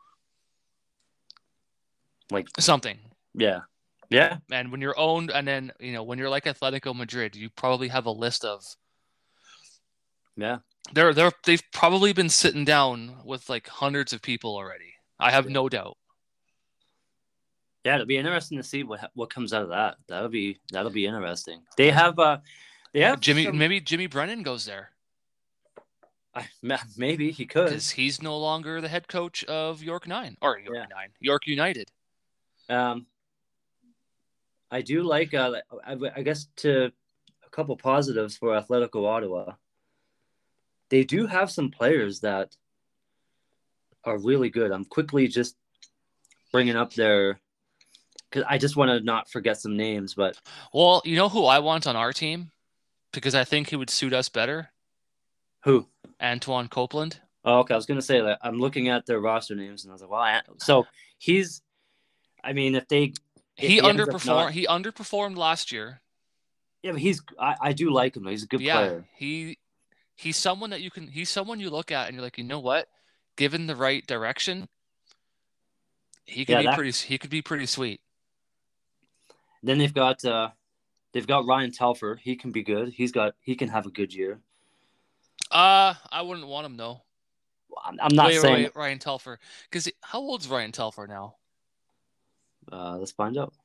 like something. Yeah. Yeah. And when you're owned, and then, when you're like Atletico Madrid, you probably have a list of. Yeah. They've probably been sitting down with like hundreds of people already. I have no doubt. Yeah, it'll be interesting to see what comes out of that. That'll be interesting. They have maybe Jimmy Brennan goes there. Maybe he could. Because he's no longer the head coach of York Yeah. York United. Um, I do like. I guess to a couple positives for Atletico Ottawa. They do have some players that are really good. I'm quickly just bringing up their because I just want to not forget some names. But Well, you know who I want on our team because I think he would suit us better. who? Antoine Copeland. Oh, okay. I was gonna say that I'm looking at their roster names, and I was like, well, so he's. I mean, if He he ends up underperformed. not, He underperformed last year. yeah, but he's. I do like him. He's a good Yeah, player. he's someone that you can. He's someone you look at and you're like, you know what? Given the right direction, he could Yeah, be that. pretty. He could be pretty sweet. Then they've got Ryan Telfer. He can be good. He can have a good year. I wouldn't want him though. I'm not saying. Ryan Telfer. Because how old's Ryan Telfer now? Let's find out.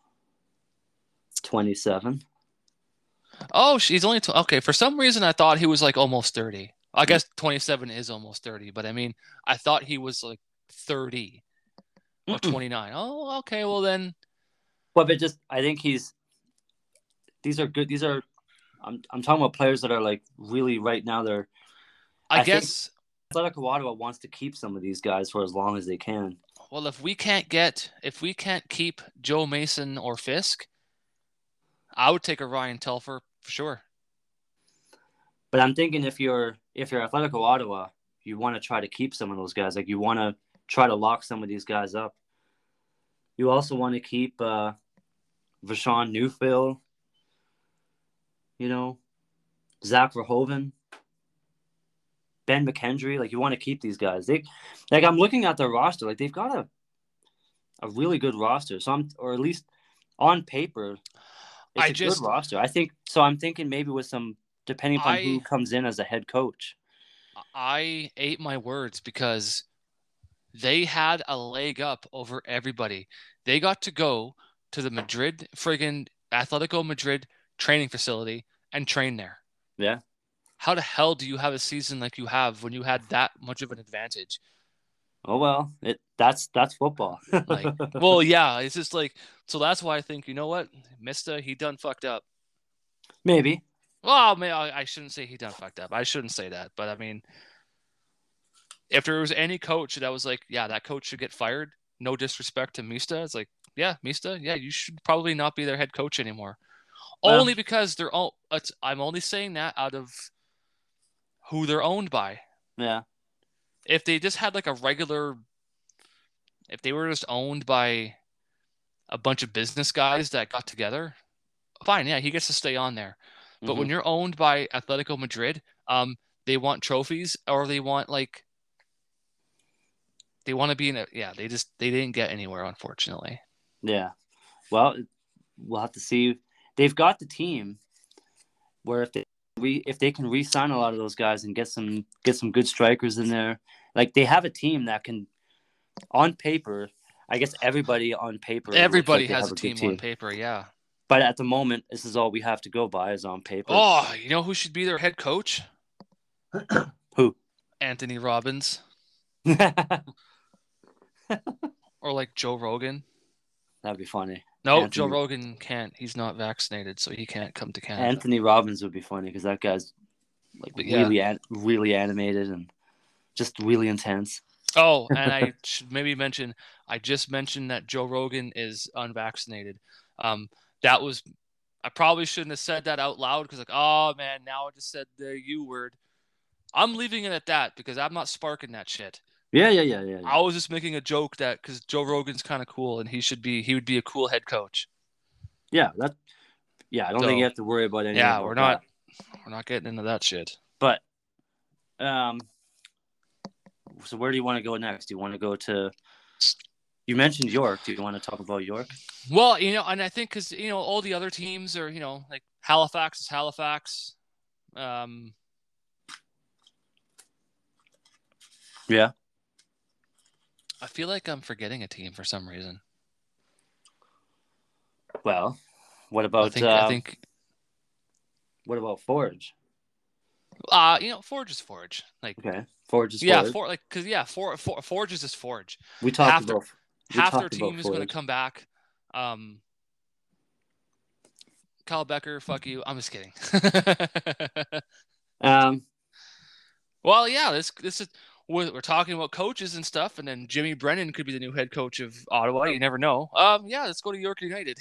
27. Oh, he's only okay. For some reason, I thought he was like almost 30. I guess 27 is almost 30, but I mean, I thought he was like 30 or 29. Oh, okay. Well then, But just I think these are good. I'm talking about players that are like really right now. I I think guess. Atletico Ottawa wants to keep some of these guys for as long as they can. Well, if we can't keep Joe Mason or Fisk, I would take a Ryan Telfer for sure. But I'm thinking if you're Atletico Ottawa, you want to try to keep some of those guys. Like you want to try to lock some of these guys up. You also want to keep Vashon Newfield, Zach Verhoeven, Ben McKendry. Like you want to keep these guys. Like I'm looking at their roster. Like they've got a really good roster. Or at least on paper, it's a good roster. I think so. I'm thinking maybe with some depending upon who comes in as a head coach. I ate my words because they had a leg up over everybody. They got to go to the friggin' Atletico Madrid training facility and train there. Yeah. How the hell do you have a season like you have when you had that much of an advantage? Oh well, that's football. Well, yeah, it's just like so. That's why I think you know what, Mista, he done fucked up. Maybe. Well, I shouldn't say he done fucked up. I shouldn't say that, but I mean, if there was any coach that was like, yeah, that coach should get fired. No disrespect to Mista, it's like, yeah, Mista, yeah, you should probably not be their head coach anymore. Well, only because they're all. I'm only saying that out of who they're owned by. Yeah. If they just had like if they were just owned by a bunch of business guys that got together, fine, yeah, he gets to stay on there. But when you're owned by Atletico Madrid, they want trophies or they want they want to be in a they didn't get anywhere, unfortunately. Yeah. Well, we'll have to see. They've got the team where if they can re-sign a lot of those guys and get some good strikers in there, like they have a team that can, on paper, I guess everybody on paper. Everybody has a team on paper, yeah. But at the moment, this is all we have to go by is on paper. Oh, you know who should be their head coach? Who? Anthony Robbins. Or like Joe Rogan. That'd be funny. No, Joe Rogan can't. He's not vaccinated, so he can't come to Canada. Anthony Robbins would be funny because that guy's like really animated and just really intense. Oh, and I should maybe mention, I just mentioned that Joe Rogan is unvaccinated. I probably shouldn't have said that out loud because oh man, now I just said the U word. I'm leaving it at that because I'm not sparking that shit. Yeah. I was just making a joke that because Joe Rogan's kind of cool and he would be a cool head coach. Yeah, I don't think you have to worry about anything. Yeah, we're not getting into that shit. But, so where do you want to go next? Do you want to go to? You mentioned York. Do you want to talk about York? Well, and I think because all the other teams are like Halifax is Halifax. Yeah. I feel like I'm forgetting a team for some reason. Well, what about I think what about Forge? Forge is Forge. Like, Okay, Forge is yeah, Forge. Forge is just Forge. We talked Half their about we half their talked about team is going to Forge. come back. Kyle Becker, fuck you. I'm just kidding. Um, Well, yeah, this is we're talking about coaches and stuff, and then Jimmy Brennan could be the new head coach of Ottawa. You never know. Yeah, let's go to York United.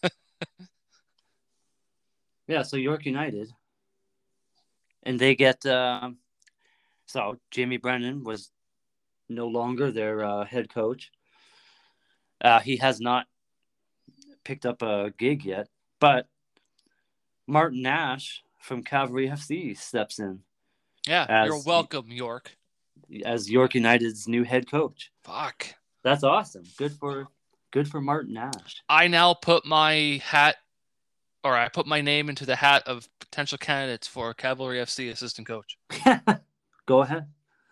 yeah, so York United, and they get so Jamie Brennan was no longer their head coach. He has not picked up a gig yet, but Martin Nash from Cavalry FC steps in Yeah, you're as welcome, York. York United's new head coach. Fuck. That's awesome. Good for Martin Nash. I now put my hat, or I put my name into the hat of potential candidates for Cavalry FC assistant coach. Go ahead.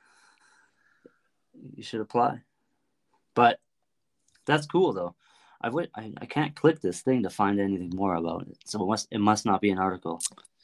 You should apply. But that's cool though. I can't click this thing to find anything more about it. So it must not be an article.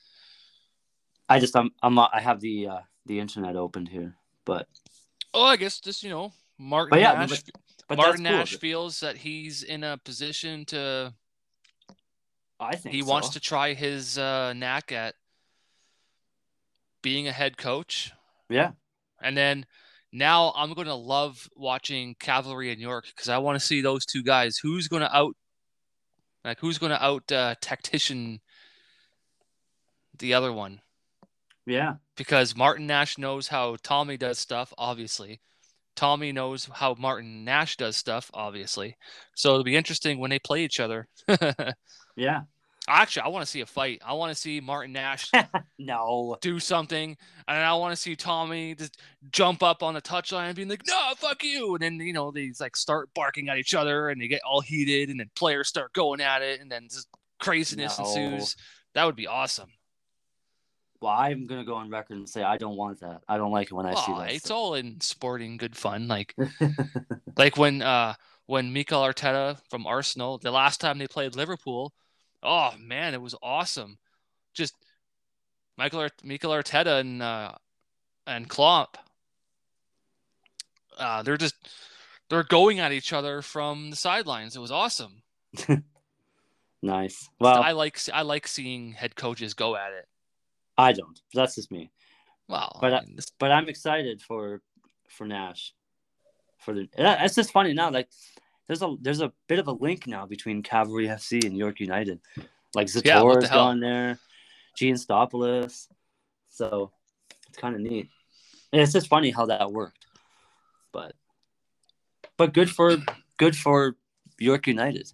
I have the internet opened here, but I guess just Martin but yeah, Nash. but Martin that's cool. Nash feels that he's in a position to. I think he wants to try his knack at being a head coach. Yeah, and then now I'm going to love watching Cavalry and York because I want to see those two guys. Who's going to out tactician the other one? Yeah. Because Martin Nash knows how Tommy does stuff, obviously. Tommy knows how Martin Nash does stuff, obviously. So it'll be interesting when they play each other. Yeah. Actually, I want to see a fight. I want to see Martin Nash do something, and I want to see Tommy just jump up on the touchline and be like, "No, fuck you!" And then they like start barking at each other, and they get all heated, and then players start going at it, and then just craziness ensues. That would be awesome. Well, I'm gonna go on record and say I don't want that. I don't like it when I see that. It's stuff. All in sporting good fun, like when Mikel Arteta from Arsenal, the last time they played Liverpool. Oh man, it was awesome. Just Mikel Arteta and Klopp. They're going at each other from the sidelines. It was awesome. Nice. Well, I like seeing head coaches go at it. I don't. That's just me. Well, but I'm excited for Nash. It's just funny now. Like there's a bit of a link now between Cavalry FC and York United. Like Zator's gone there, Gianstopoulos. So it's kind of neat. And it's just funny how that worked. But good for York United.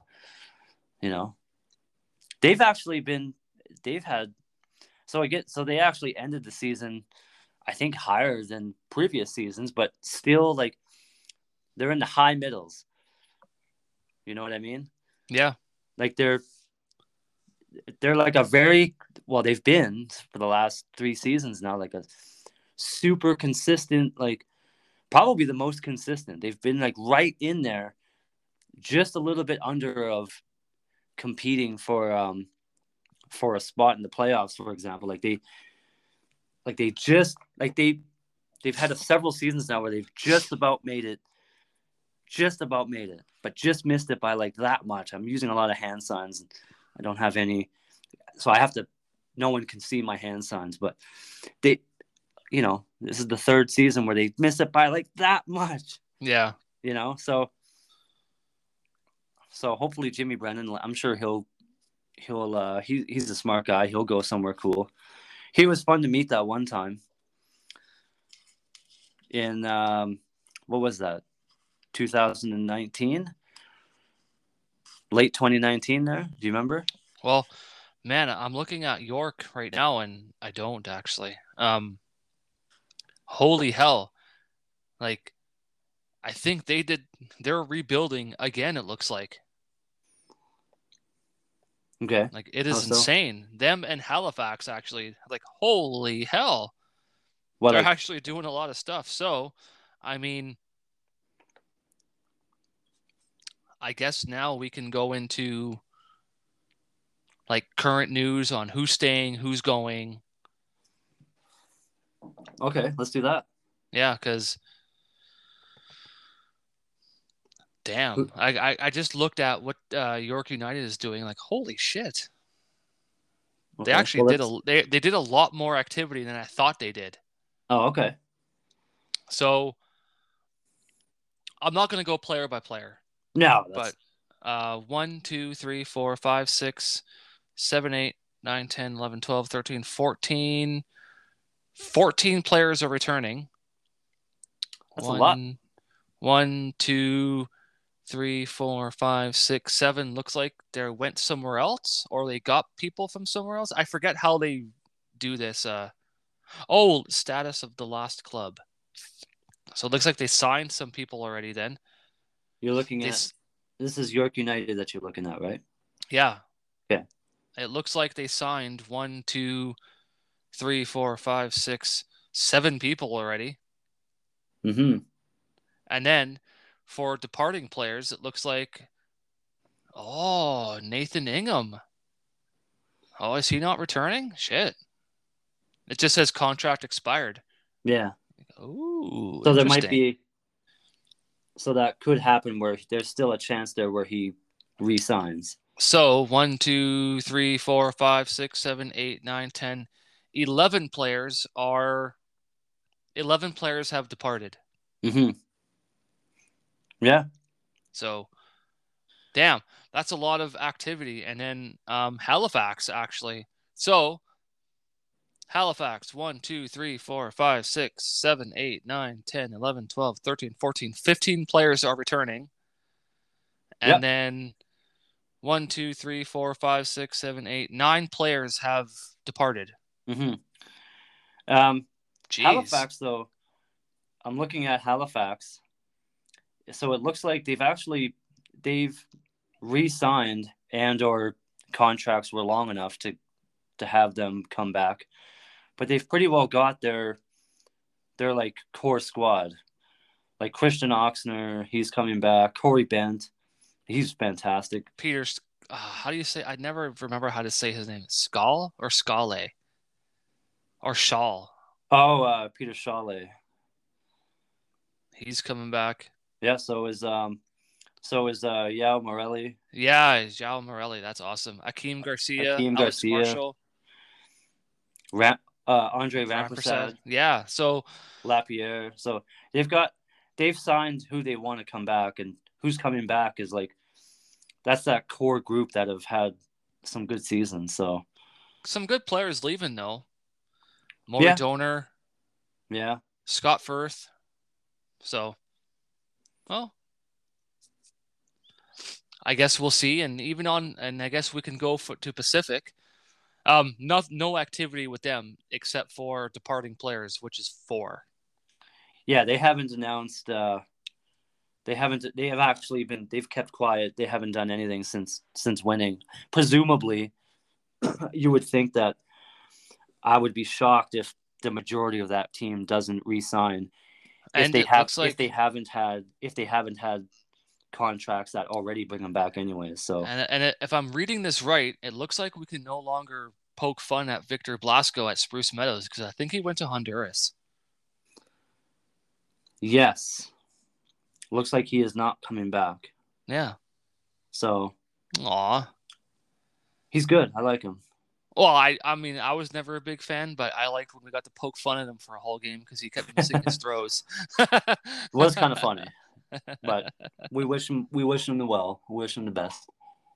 They've had. So they actually ended the season, I think, higher than previous seasons, but still like they're in the high middles. You know what I mean? Yeah. Like they're like they've been for the last 3 seasons now, like a super consistent, like probably the most consistent. They've been like right in there, just a little bit under of competing for a spot in the playoffs, for example. They've had several seasons now where they've just about made it, but just missed it by like that much. I'm using a lot of hand signs. I don't have any, so no one can see my hand signs, but this is the 3rd season where they missed it by like that much. Yeah. So hopefully Jimmy Brennan, I'm sure he's a smart guy. He'll go somewhere cool. He was fun to meet that one time in what was that, 2019, late 2019 there. Do you remember? Well, man, I'm looking at York right now and I don't actually. Holy hell. Like I think they're rebuilding again, it looks like. Okay. Like it is insane. Them and Halifax actually, like holy hell. They're actually doing a lot of stuff. So, I mean, I guess now we can go into like current news on who's staying, who's going. Okay, let's do that. Yeah, because damn, I just looked at what York United is doing. Like, holy shit, they Okay, actually well did let's. they did a lot more activity than I thought they did. Oh, okay. So I'm not going to go player by player, No, but that's 1, 2, 3, 4, 5, 6, 7, 8, 9, 10, 11, 12, 13, 14. 14 players are returning. a lot. One, 2, 3, 4, 5, 6, 7. Looks like they went somewhere else or they got people from somewhere else. I forget how they do this. Status of the last club. So it looks like they signed some people already then. You're looking They, at this is York United that you're looking at, right? yeah, Okay. it looks like they signed 1, 2, 3, 4, 5, 6, 7 people already. Mm-hmm. And then for departing players, it looks like, Nathan Ingham. Oh, is he not returning? Shit. It just says contract expired. Yeah. Ooh, So there might interesting. be. So that could happen where there's still a chance there where he resigns. So 1, 2, 3, 4, 5, 6, 7, 8, 9, 10, 11 players are 11 players have departed. Mm-hmm. Yeah. So damn, that's a lot of activity. And then Halifax actually. So Halifax 1, 2, 3, 4, 5, 6, 7, 8, 9, 10, 11, 12, 13, 14, 15 players are returning. And Yep. then 1, 2, 3, 4, 5, 6, 7, 8, 9 players have departed. Mm-hmm. Jeez. Halifax, though, I'm looking at Halifax. So it looks like they've re-signed and or contracts were long enough to have them come back, but they've pretty well got their like core squad. Like Christian Oxner, he's coming back. Corey Bent, he's fantastic. Peter's. How do you say? I never remember how to say his name. Skal or Skale or Shaw. Oh, Peter Chalet. He's coming back. Yeah, so is Yao Morelli, Yeah, João Morelli. That's awesome. Akeem Garcia, Akeem Alex Garcia, Marshall, Andre Rampersad. Rampersad, Yeah. So Lapierre. So they've signed who they want to come back, and who's coming back is like that's that core group that have had some good seasons. So some good players leaving though. Maury yeah, Donor, yeah. Scott Firth. So, well, I guess we'll see. And I guess we can go to Pacific. No activity with them except for departing players, which is 4. Yeah, they haven't announced. They haven't. They have actually been. They've kept quiet. They haven't done anything since winning. Presumably, you would think that I would be shocked if the majority of that team doesn't re-sign if And they it have looks like, if they haven't had contracts that already bring them back anyways. So if I'm reading this right, it looks like we can no longer poke fun at Victor Blasco at Spruce Meadows because I think he went to Honduras. yes, looks like he is not coming back. Yeah. So Aw. he's good. I like him. Well, I mean, I was never a big fan, but I liked when we got to poke fun at him for a whole game because he kept missing his throws. It was kind of funny, but we wish him the well. We wish him the best.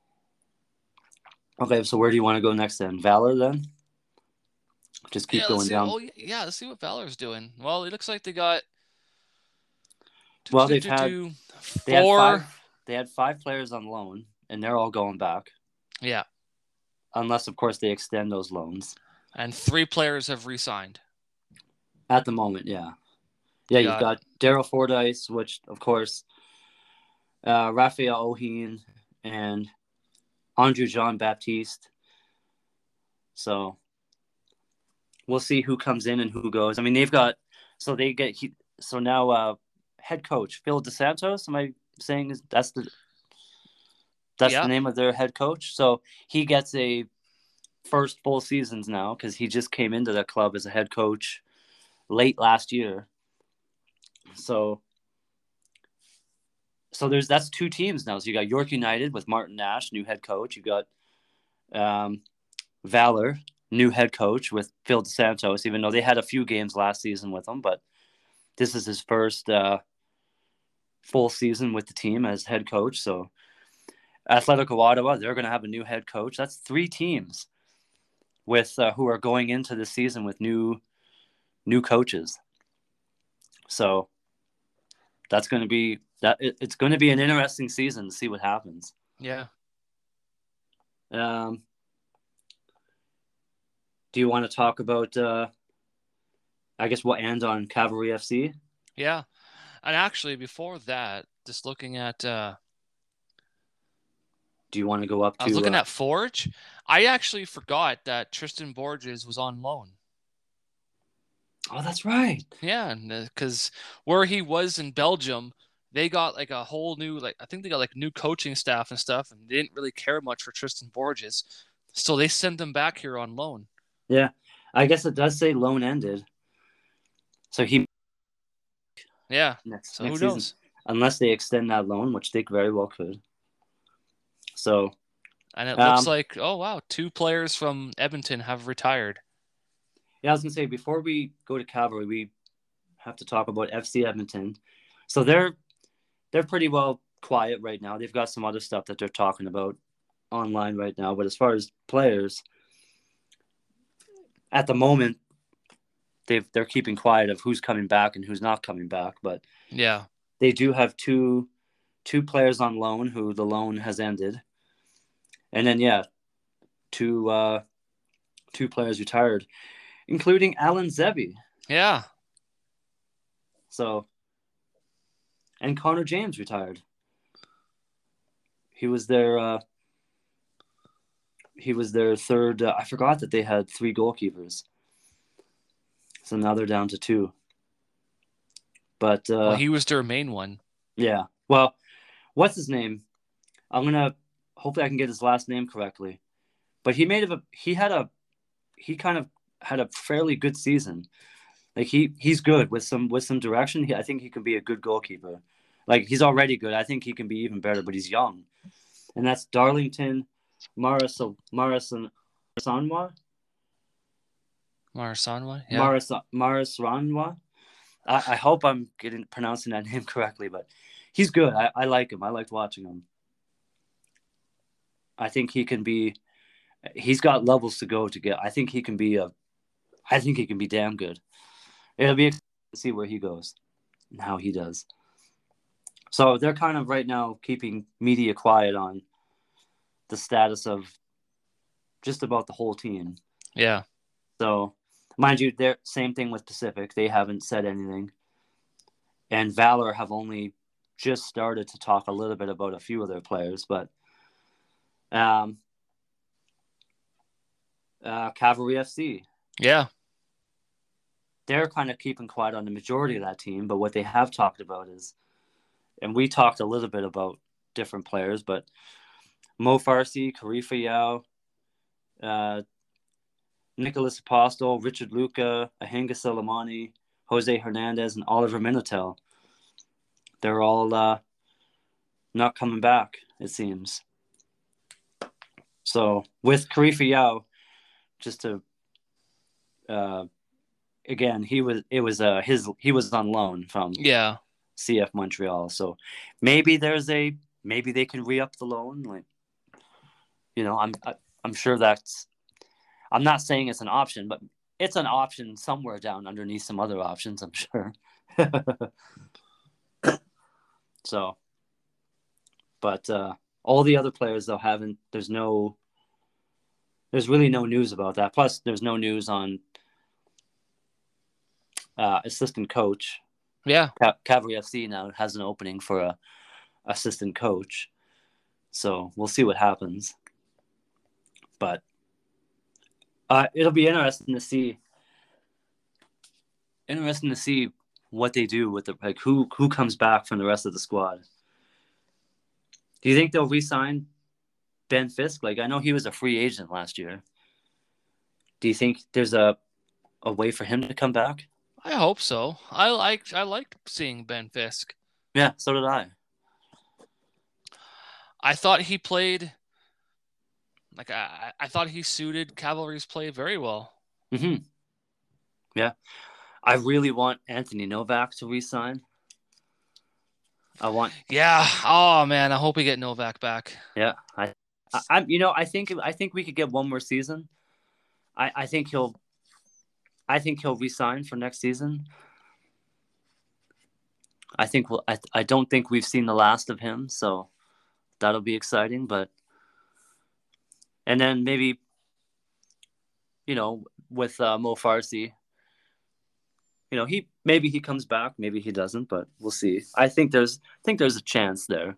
Okay, so where do you want to go next then? Valor then? Just keep Yeah, let's going see. down. Oh, yeah, let's see what Valor's doing. Well, it looks like they got Well, they had 4. five players on loan, and they're all going back, Yeah, unless of course they extend those loans. and 3 players have re-signed. At the moment, yeah. Yeah, You you've got got Daryl Fordyce, which of course, Raphael Oheen and Andrew Jean Baptiste. So we'll see who comes in and who goes. I mean, so now head coach Phil DeSantos. Am I saying that's the yeah, name of their head coach? So he gets a first full seasons now because he just came into the club as a head coach late last year. So that's 2 teams now. So you got York United with Martin Nash, new head coach. You got Valor, new head coach with Phil DeSantos, even though they had a few games last season with him, but this is his first full season with the team as head coach. So Atletico Ottawa, they're going to have a new head coach. That's 3 teams with who are going into the season with new coaches. So that's going to be it's going to be an interesting season to see what happens. Yeah. Do you want to talk about I guess we'll end on Cavalry FC? Yeah. And actually before that, just looking at do you want to go up to I was looking at Forge. I actually forgot that Tristan Borges was on loan. Oh, that's right. Yeah, because where he was in Belgium, they got like a whole new, like I think they got like new coaching staff and stuff, and they didn't really care much for Tristan Borges, so they sent him back here on loan. Yeah, I guess it does say loan ended, so he. Yeah. Next who season, knows? unless they extend that loan, which they very well could. So. And it looks like, oh wow, 2 players from Edmonton have retired. Yeah, I was gonna say before we go to Cavalry, we have to talk about FC Edmonton. So they're pretty well quiet right now. They've got some other stuff that they're talking about online right now. But as far as players, at the moment, they're keeping quiet of who's coming back and who's not coming back. But yeah, they do have two players on loan who the loan has ended, and then two players retired, including Alan Zebby. Yeah. So, and Connor James retired. He was their third. I forgot that they had 3 goalkeepers. So now they're down to 2. But well, he was their main one. Yeah. Well, what's his name? Hopefully I can get his last name correctly. But he kind of had a fairly good season. Like he's good with some direction. I think he can be a good goalkeeper. Like he's already good. I think he can be even better, but he's young. And that's Darlington Marasanwa. Marasanwa, yeah. Marasanwa. I hope I'm pronouncing that name correctly, but he's good. I like him. I liked watching him. I think he can be. He's got levels to go to get. I think he can be damn good. It'll be exciting to see where he goes and how he does. So they're kind of right now keeping media quiet on the status of just about the whole team. Yeah. So, mind you, they're same thing with Pacific. They haven't said anything. And Valor have only just started to talk a little bit about a few of their players, but Cavalry FC. Yeah. They're kind of keeping quiet on the majority of that team, but what they have talked about is, and we talked a little bit about different players, but Mo Farsi, Karifa Yao, Nicholas Apostle, Richard Luca, Ahenga Selemani, Jose Hernandez, and Oliver Minotel. They're all not coming back, it seems. So with Karifa Yao, just to again, he was on loan from CF Montreal. So maybe they can re-up the loan. Like, I'm sure that's. I'm not saying it's an option, but it's an option somewhere down underneath some other options, I'm sure. So, but all the other players though haven't. There's really no news about that. Plus, there's no news on assistant coach. Yeah, Cavalry FC now has an opening for a assistant coach, so we'll see what happens. But it'll be interesting to see. Interesting to see what they do with who comes back from the rest of the squad. Do you think they'll re-sign Ben Fisk? Like, I know he was a free agent last year. Do you think there's a way for him to come back? I hope so. I like seeing Ben Fisk. Yeah, so did I. I thought he played like I thought he suited Cavalry's play very well. Hmm. Yeah, I really want Anthony Novak to resign. I want. Yeah. Oh man, I hope we get Novak back. Yeah, I think we could get one more season. I think he'll resign for next season. I don't think we've seen the last of him, so that'll be exciting. But and then maybe with Mo Farsi, he comes back, maybe he doesn't, but we'll see. I think there's a chance there.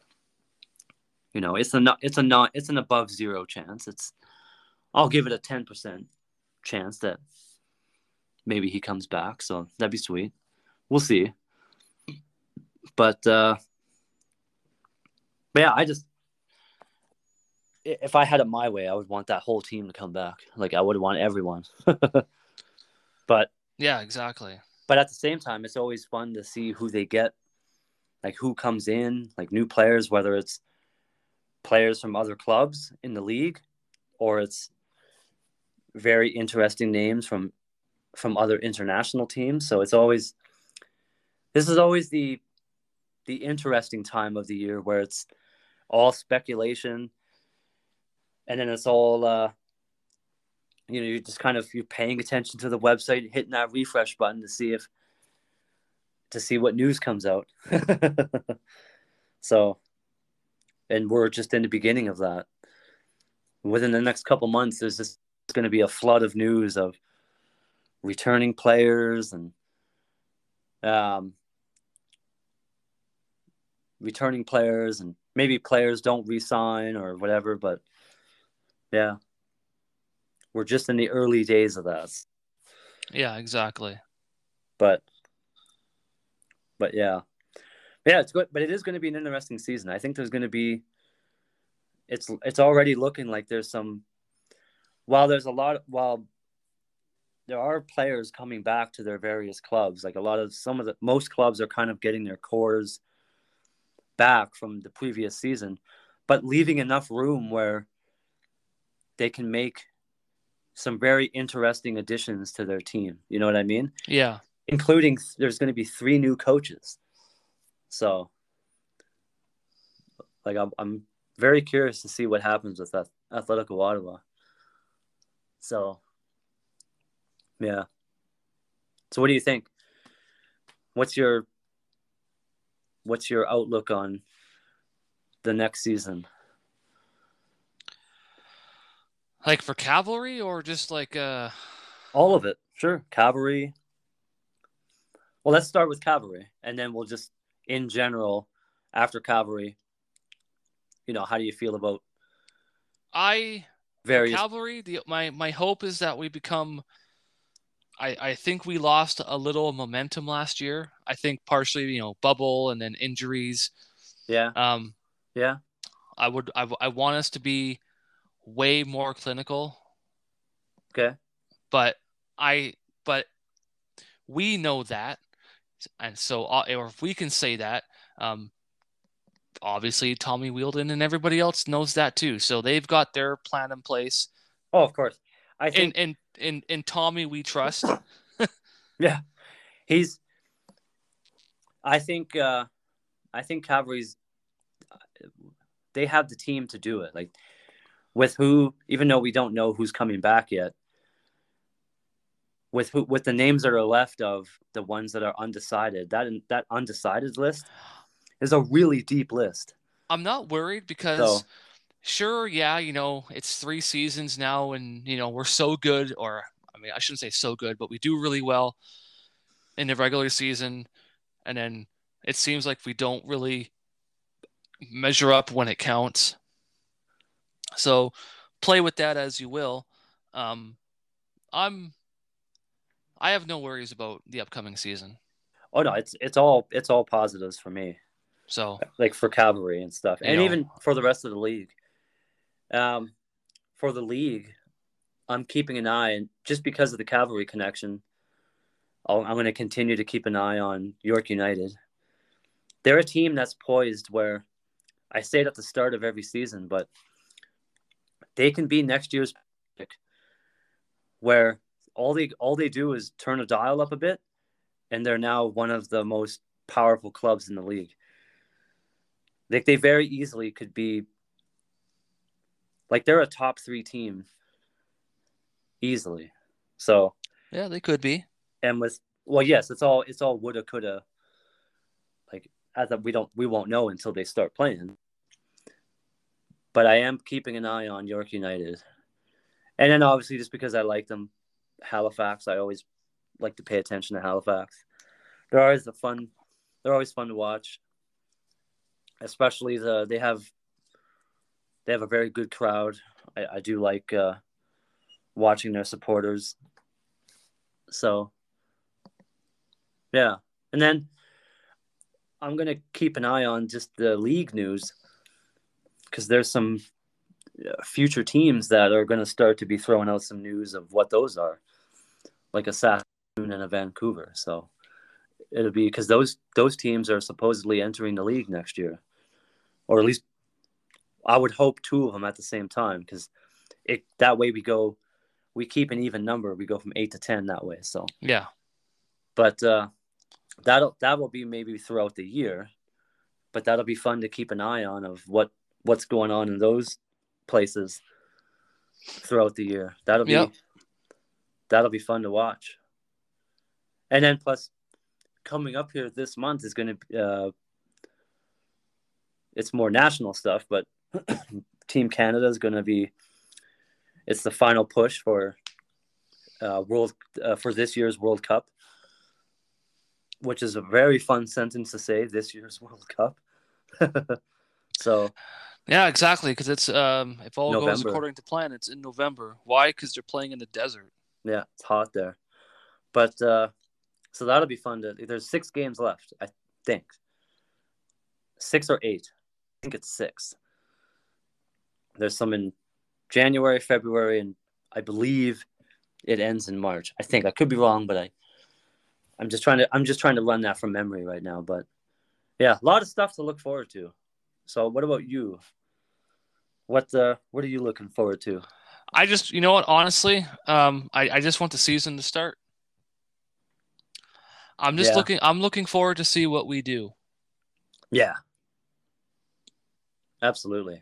It's an above zero chance. I'll give it a 10% chance that maybe he comes back. So that'd be sweet. We'll see. But yeah, if I had it my way, I would want that whole team to come back. Like I would want everyone. but Yeah, exactly. but at the same time, it's always fun to see who they get, like who comes in, like new players, whether it's players from other clubs in the league or it's very interesting names from other international teams. So this is always the interesting time of the year where it's all speculation, and then it's all you're just you're paying attention to the website, hitting that refresh button to see what news comes out. So, and we're just in the beginning of that. Within the next couple months, there's just going to be a flood of news of returning players and maybe players don't re-sign or whatever. But yeah, we're just in the early days of that. Yeah, exactly. But yeah, it's good. But it is going to be an interesting season. I think there's going to be. It's already looking like there's some. While there are players coming back to their various clubs, like most clubs are kind of getting their cores back from the previous season, but leaving enough room where they can make some very interesting additions to their team. You know what I mean? Yeah. Including there's going to be 3 new coaches. So, like, I'm very curious to see what happens with that Atletico Ottawa. So, yeah. So, what do you think? What's your outlook on the next season? Like for Cavalry or just like all of it? Sure. Cavalry. Well, let's start with Cavalry, and then we'll just in general after Cavalry. How do you feel about various Cavalry? My hope is that we become. I think we lost a little momentum last year. I think partially, bubble and then injuries. Yeah. Yeah. I want us to be way more clinical. Okay. But we know that, and so or if we can say that, obviously Tommy Wheeldon and everybody else knows that too. So they've got their plan in place. Oh, of course. I think in Tommy we trust. Yeah, I think Cavalry's they have the team to do it. Like with who, even though we don't know who's coming back yet, with the names that are left of the ones that are undecided, that undecided list is a really deep list. I'm not worried because sure, yeah, it's 3 seasons now and we're so good, or I mean, I shouldn't say so good, but we do really well in the regular season, and then it seems like we don't really measure up when it counts. So play with that as you will. I have no worries about the upcoming season. Oh no, it's all positives for me. So like for Cavalry and stuff, and even for the rest of the league. For the league, I'm keeping an eye, and just because of the Cavalry connection, I'm going to continue to keep an eye on York United. They're a team that's poised where I say it at the start of every season, but they can be next year's pick, where all they do is turn a dial up a bit, and they're now one of the most powerful clubs in the league. They very easily could be like they're a top 3 team easily. So Yeah, they could be. and with yes, it's all woulda coulda. Like as a, we won't know until they start playing. But I am keeping an eye on York United, and then obviously just because I like them, Halifax. I always like to pay attention to Halifax. They're always fun. They're always fun to watch. Especially they have a very good crowd. I do like watching their supporters. So, yeah. And then I'm going to keep an eye on just the league news because there's some future teams that are going to start to be throwing out some news of what those are, like a Saskatoon and a Vancouver. So it'll be because those teams are supposedly entering the league next year, or at least I would hope 2 of them at the same time because that way we keep an even number. We go from 8 to 10 that way. So yeah, but that will be maybe throughout the year, but that'll be fun to keep an eye on of what's going on in those places throughout the year. That'll be fun to watch. And then plus coming up here this month is going to it's more national stuff, but Team Canada is going to be it's the final push for for this year's World Cup, which is a very fun sentence to say, this year's World Cup. So yeah, exactly. Because it's if all November. goes according to plan, it's in November. Why? Because they're playing in the desert. Yeah, it's hot there. But so that'll be fun. There's 6 games left, I think. 6 or 8. I think it's 6. There's some in January, February, and I believe it ends in March. I think I could be wrong, but I'm just trying to run that from memory right now. But yeah, a lot of stuff to look forward to. So what about you? What are you looking forward to? I just, you know what, honestly, I just want the season to start. I'm looking forward to see what we do. Yeah. Absolutely.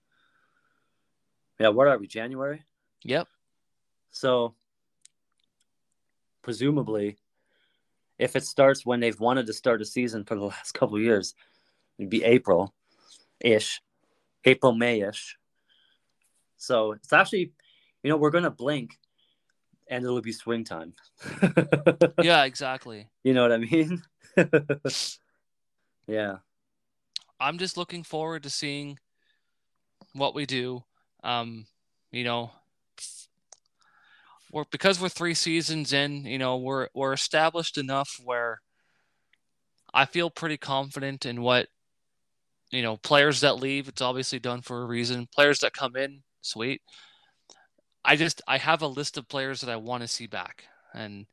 Yeah, what are we, January? Yep. So presumably if it starts when they've wanted to start a season for the last couple of years, it'd be April-ish, April, May-ish. So it's actually, we're going to blink and it'll be swing time. Yeah, exactly. You know what I mean? Yeah. I'm just looking forward to seeing what we do. Because we're 3 seasons in, we're established enough where I feel pretty confident in what, players that leave, it's obviously done for a reason. Players that come in, sweet. I have a list of players that I want to see back. And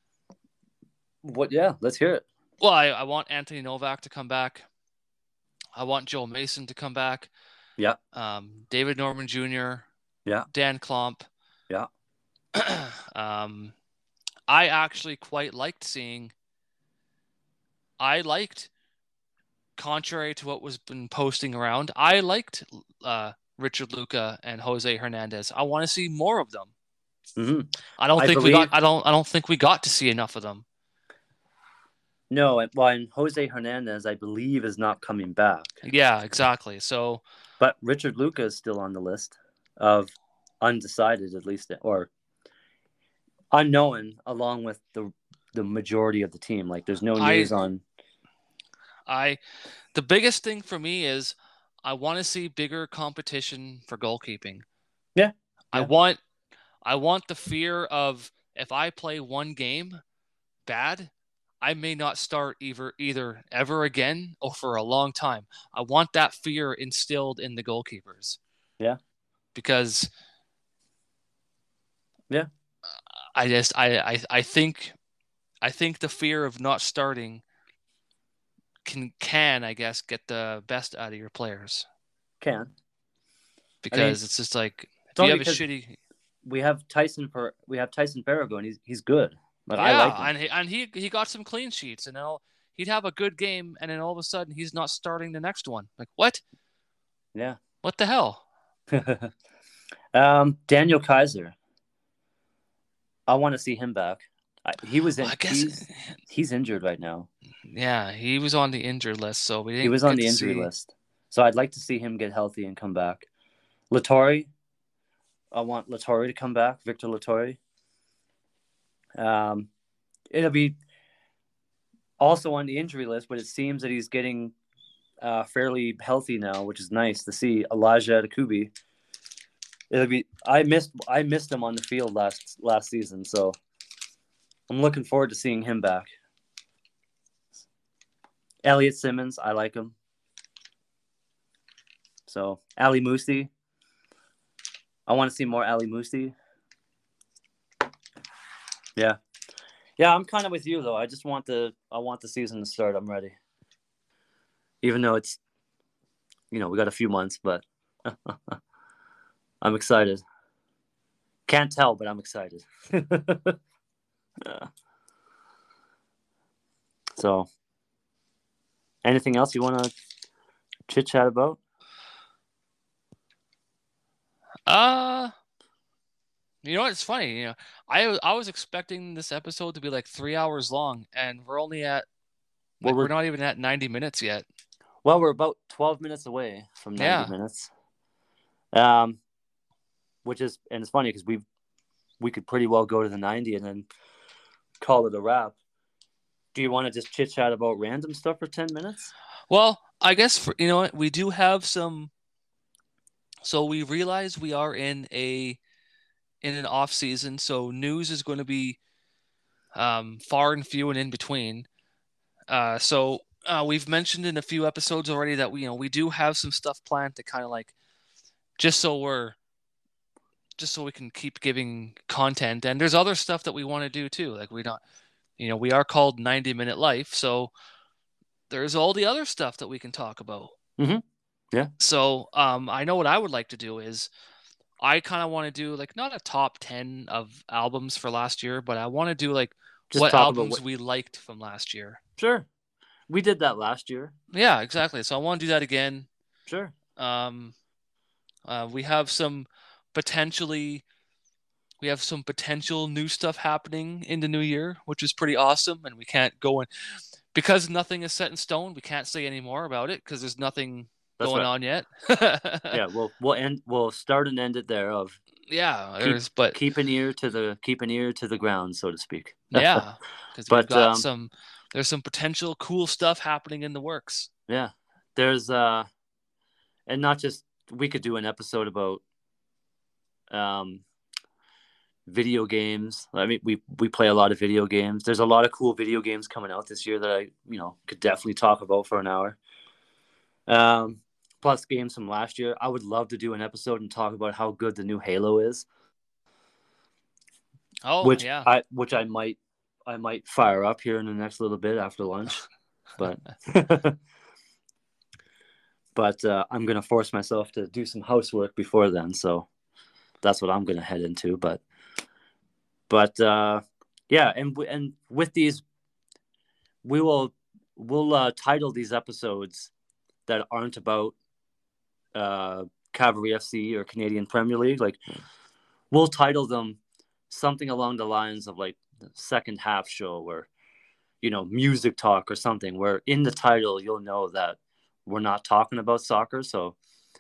yeah, let's hear it. Well, I want Anthony Novak to come back. I want Joe Mason to come back. Yeah. David Norman Jr. Yeah. Dan Klomp. Yeah. I actually quite liked contrary to what was been posting around, I liked Richard Luca and Jose Hernandez. I want to see more of them. Mm-hmm. I don't think we got to see enough of them. No, and Jose Hernandez, I believe, is not coming back. Yeah, exactly. So, but Richard Luca is still on the list of undecided, at least, or unknown, along with the majority of the team. Like, there's no news on. The biggest thing for me is I want to see bigger competition for goalkeeping. Yeah. I want the fear of if I play one game bad, I may not start either ever again or for a long time. I want that fear instilled in the goalkeepers. Yeah. Because yeah. I think I think the fear of not starting can I guess get the best out of your players. Can. Because it's just like it's if you only have a because shitty we have Tyson Barrogo, and he's good. Like, I like yeah, him. and he got some clean sheets, and then he'd have a good game, and then all of a sudden he's not starting the next one. Like what? Yeah. What the hell? Daniel Kaiser. I want to see him back. He was in. Well, I guess he's injured right now. yeah, he was on the injured list, so we He didn't was on get the to injury see. list. So I'd like to see him get healthy and come back. Latorre. I want Latorre to come back. Victor Latorre. It'll be also on the injury list, but it seems that he's getting fairly healthy now, which is nice to see. Elijah Adekubi. It'll be. I missed him on the field last season, so I'm looking forward to seeing him back. Elliot Simmons, I like him. So Ali Musi. I want to see more Ali Musi. Yeah. Yeah, I'm kind of with you though. I want the season to start. I'm ready. Even though it's we got a few months, but I'm excited. Can't tell, but I'm excited. So, anything else you want to chit chat about? You know what? It's funny. I was expecting this episode to be like 3 hours long, and we're only at we're not even at 90 minutes yet. Well, we're about 12 minutes away from 90 minutes. Which is, and it's funny because we could pretty well go to the 90 and then call it a wrap. Do you want to just chit chat about random stuff for 10 minutes? Well, I guess we do have some. So we realize we are in an off season, so news is going to be far and few and in between. So we've mentioned in a few episodes already that we do have some stuff planned to kind of like just so we can keep giving content, and there's other stuff that we want to do too. Like we are called 90-minute life, so there's all the other stuff that we can talk about. Mm-hmm. Yeah. So I know what I would like to do is I kind of want to do like not a top 10 of albums for last year, but I want to do like just what albums we liked from last year. Sure. We did that last year. Yeah, exactly. So I want to do that again. Sure. We have some potential new stuff happening in the new year, which is pretty awesome. And we can't go in because nothing is set in stone. We can't say any more about it because there's nothing going on yet. Yeah, we'll start and end it there. Keep an ear to the ground, so to speak. Yeah, because we've got there's some potential cool stuff happening in the works. Yeah, there's and not just we could do an episode about video games. I mean, we play a lot of video games. There's a lot of cool video games coming out this year that I could definitely talk about for an hour. Plus games from last year. I would love to do an episode and talk about how good the new Halo is. Oh, which yeah. I might fire up here in the next little bit after lunch, but I'm gonna force myself to do some housework before then. So that's what I'm gonna head into. But yeah, and with these, we'll title these episodes that aren't about Cavalry FC or Canadian Premier League. Like, we'll title them something along the lines of like the second half show or music talk or something, where in the title you'll know that we're not talking about soccer. So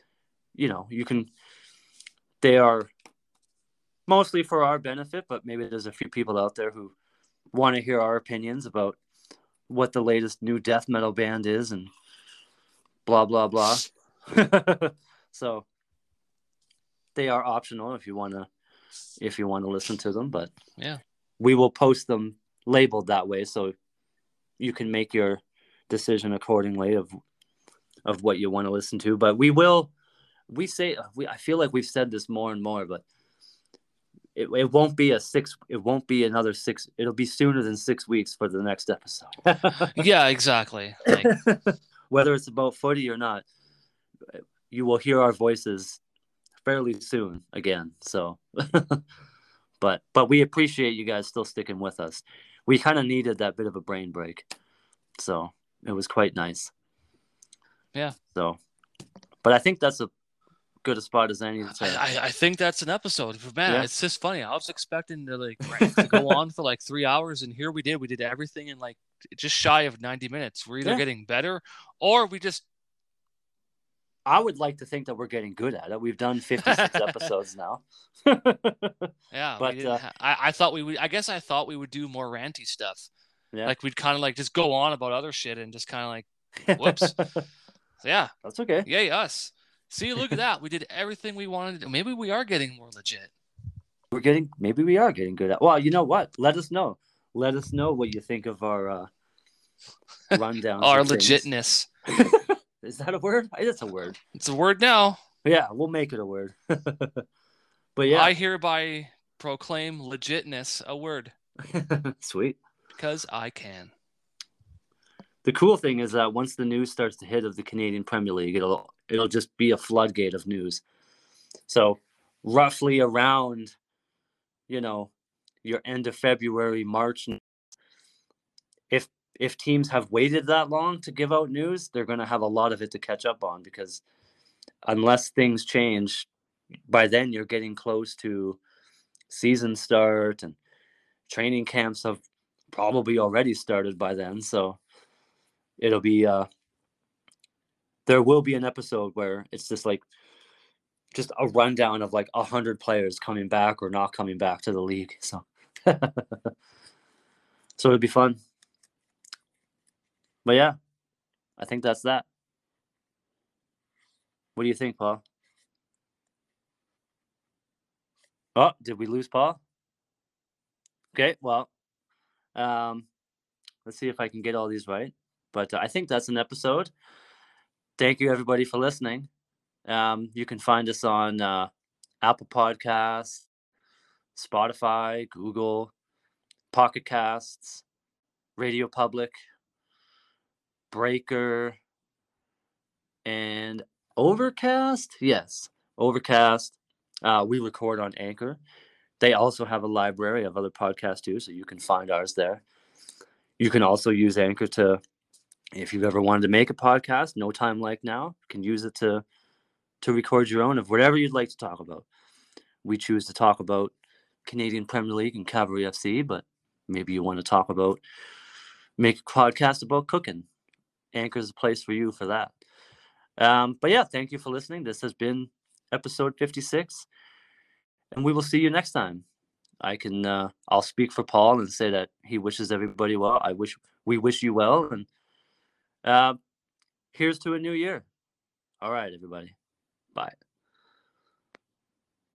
they are mostly for our benefit, but maybe there's a few people out there who want to hear our opinions about what the latest new death metal band is and blah blah blah. So they are optional if you want to listen to them, but yeah, we will post them labeled that way so you can make your decision accordingly of what you want to listen to. But I feel like we've said this more and more, but it won't be it won't be another 6. It'll be sooner than 6 weeks for the next episode. Yeah, exactly. Like, whether it's about footy or not, you will hear our voices fairly soon again. So, but we appreciate you guys still sticking with us. We kind of needed that bit of a brain break, so it was quite nice. Yeah. So, but I think that's a good a spot as any. I think that's an episode. Man, yeah. It's just funny. I was expecting to go on for like 3 hours, and here we did. We did everything in like just shy of 90 minutes. We're either getting better or we just. I would like to think that we're getting good at it. We've done 56 episodes now. Yeah, but I thought we would. I guess I thought we would do more ranty stuff. Yeah, like we'd kind of like just go on about other shit and just kind of like, whoops. So, yeah, that's okay. Yay us. See, look at that. We did everything we wanted to do. Maybe we are getting more legit. Maybe we are getting good at. Well, you know what? Let us know. Let us know what you think of our rundown. Our legitness. Is that a word? It's a word. It's a word now. Yeah, we'll make it a word. But yeah, I hereby proclaim legitness a word. Sweet. Because I can. The cool thing is that once the news starts to hit of the Canadian Premier League, it'll just be a floodgate of news. So roughly around, your end of February, March, if teams have waited that long to give out news, they're going to have a lot of it to catch up on, because unless things change, by then you're getting close to season start, and training camps have probably already started by then. So it'll be there will be an episode where it's just a rundown of like 100 players coming back or not coming back to the league. So it'll be fun. But yeah, I think that's that. What do you think, Paul? Oh, did we lose Paul? Okay, well, let's see if I can get all these right. But I think that's an episode. Thank you, everybody, for listening. You can find us on Apple Podcasts, Spotify, Google, Pocket Casts, Radio Public, Breaker, and Overcast. Yes, Overcast. We record on Anchor. They also have a library of other podcasts too, so you can find ours there. You can also use Anchor to, if you've ever wanted to make a podcast, no time like now, you can use it to record your own of whatever you'd like to talk about. We choose to talk about Canadian Premier League and Cavalry FC, but maybe you want to make a podcast about cooking. Anchor's a place for you for that. But yeah, thank you for listening. This has been episode 56, and we will see you next time. I'll speak for Paul and say that he wishes everybody well. We wish you well, and here's to a new year. All right, everybody. Bye.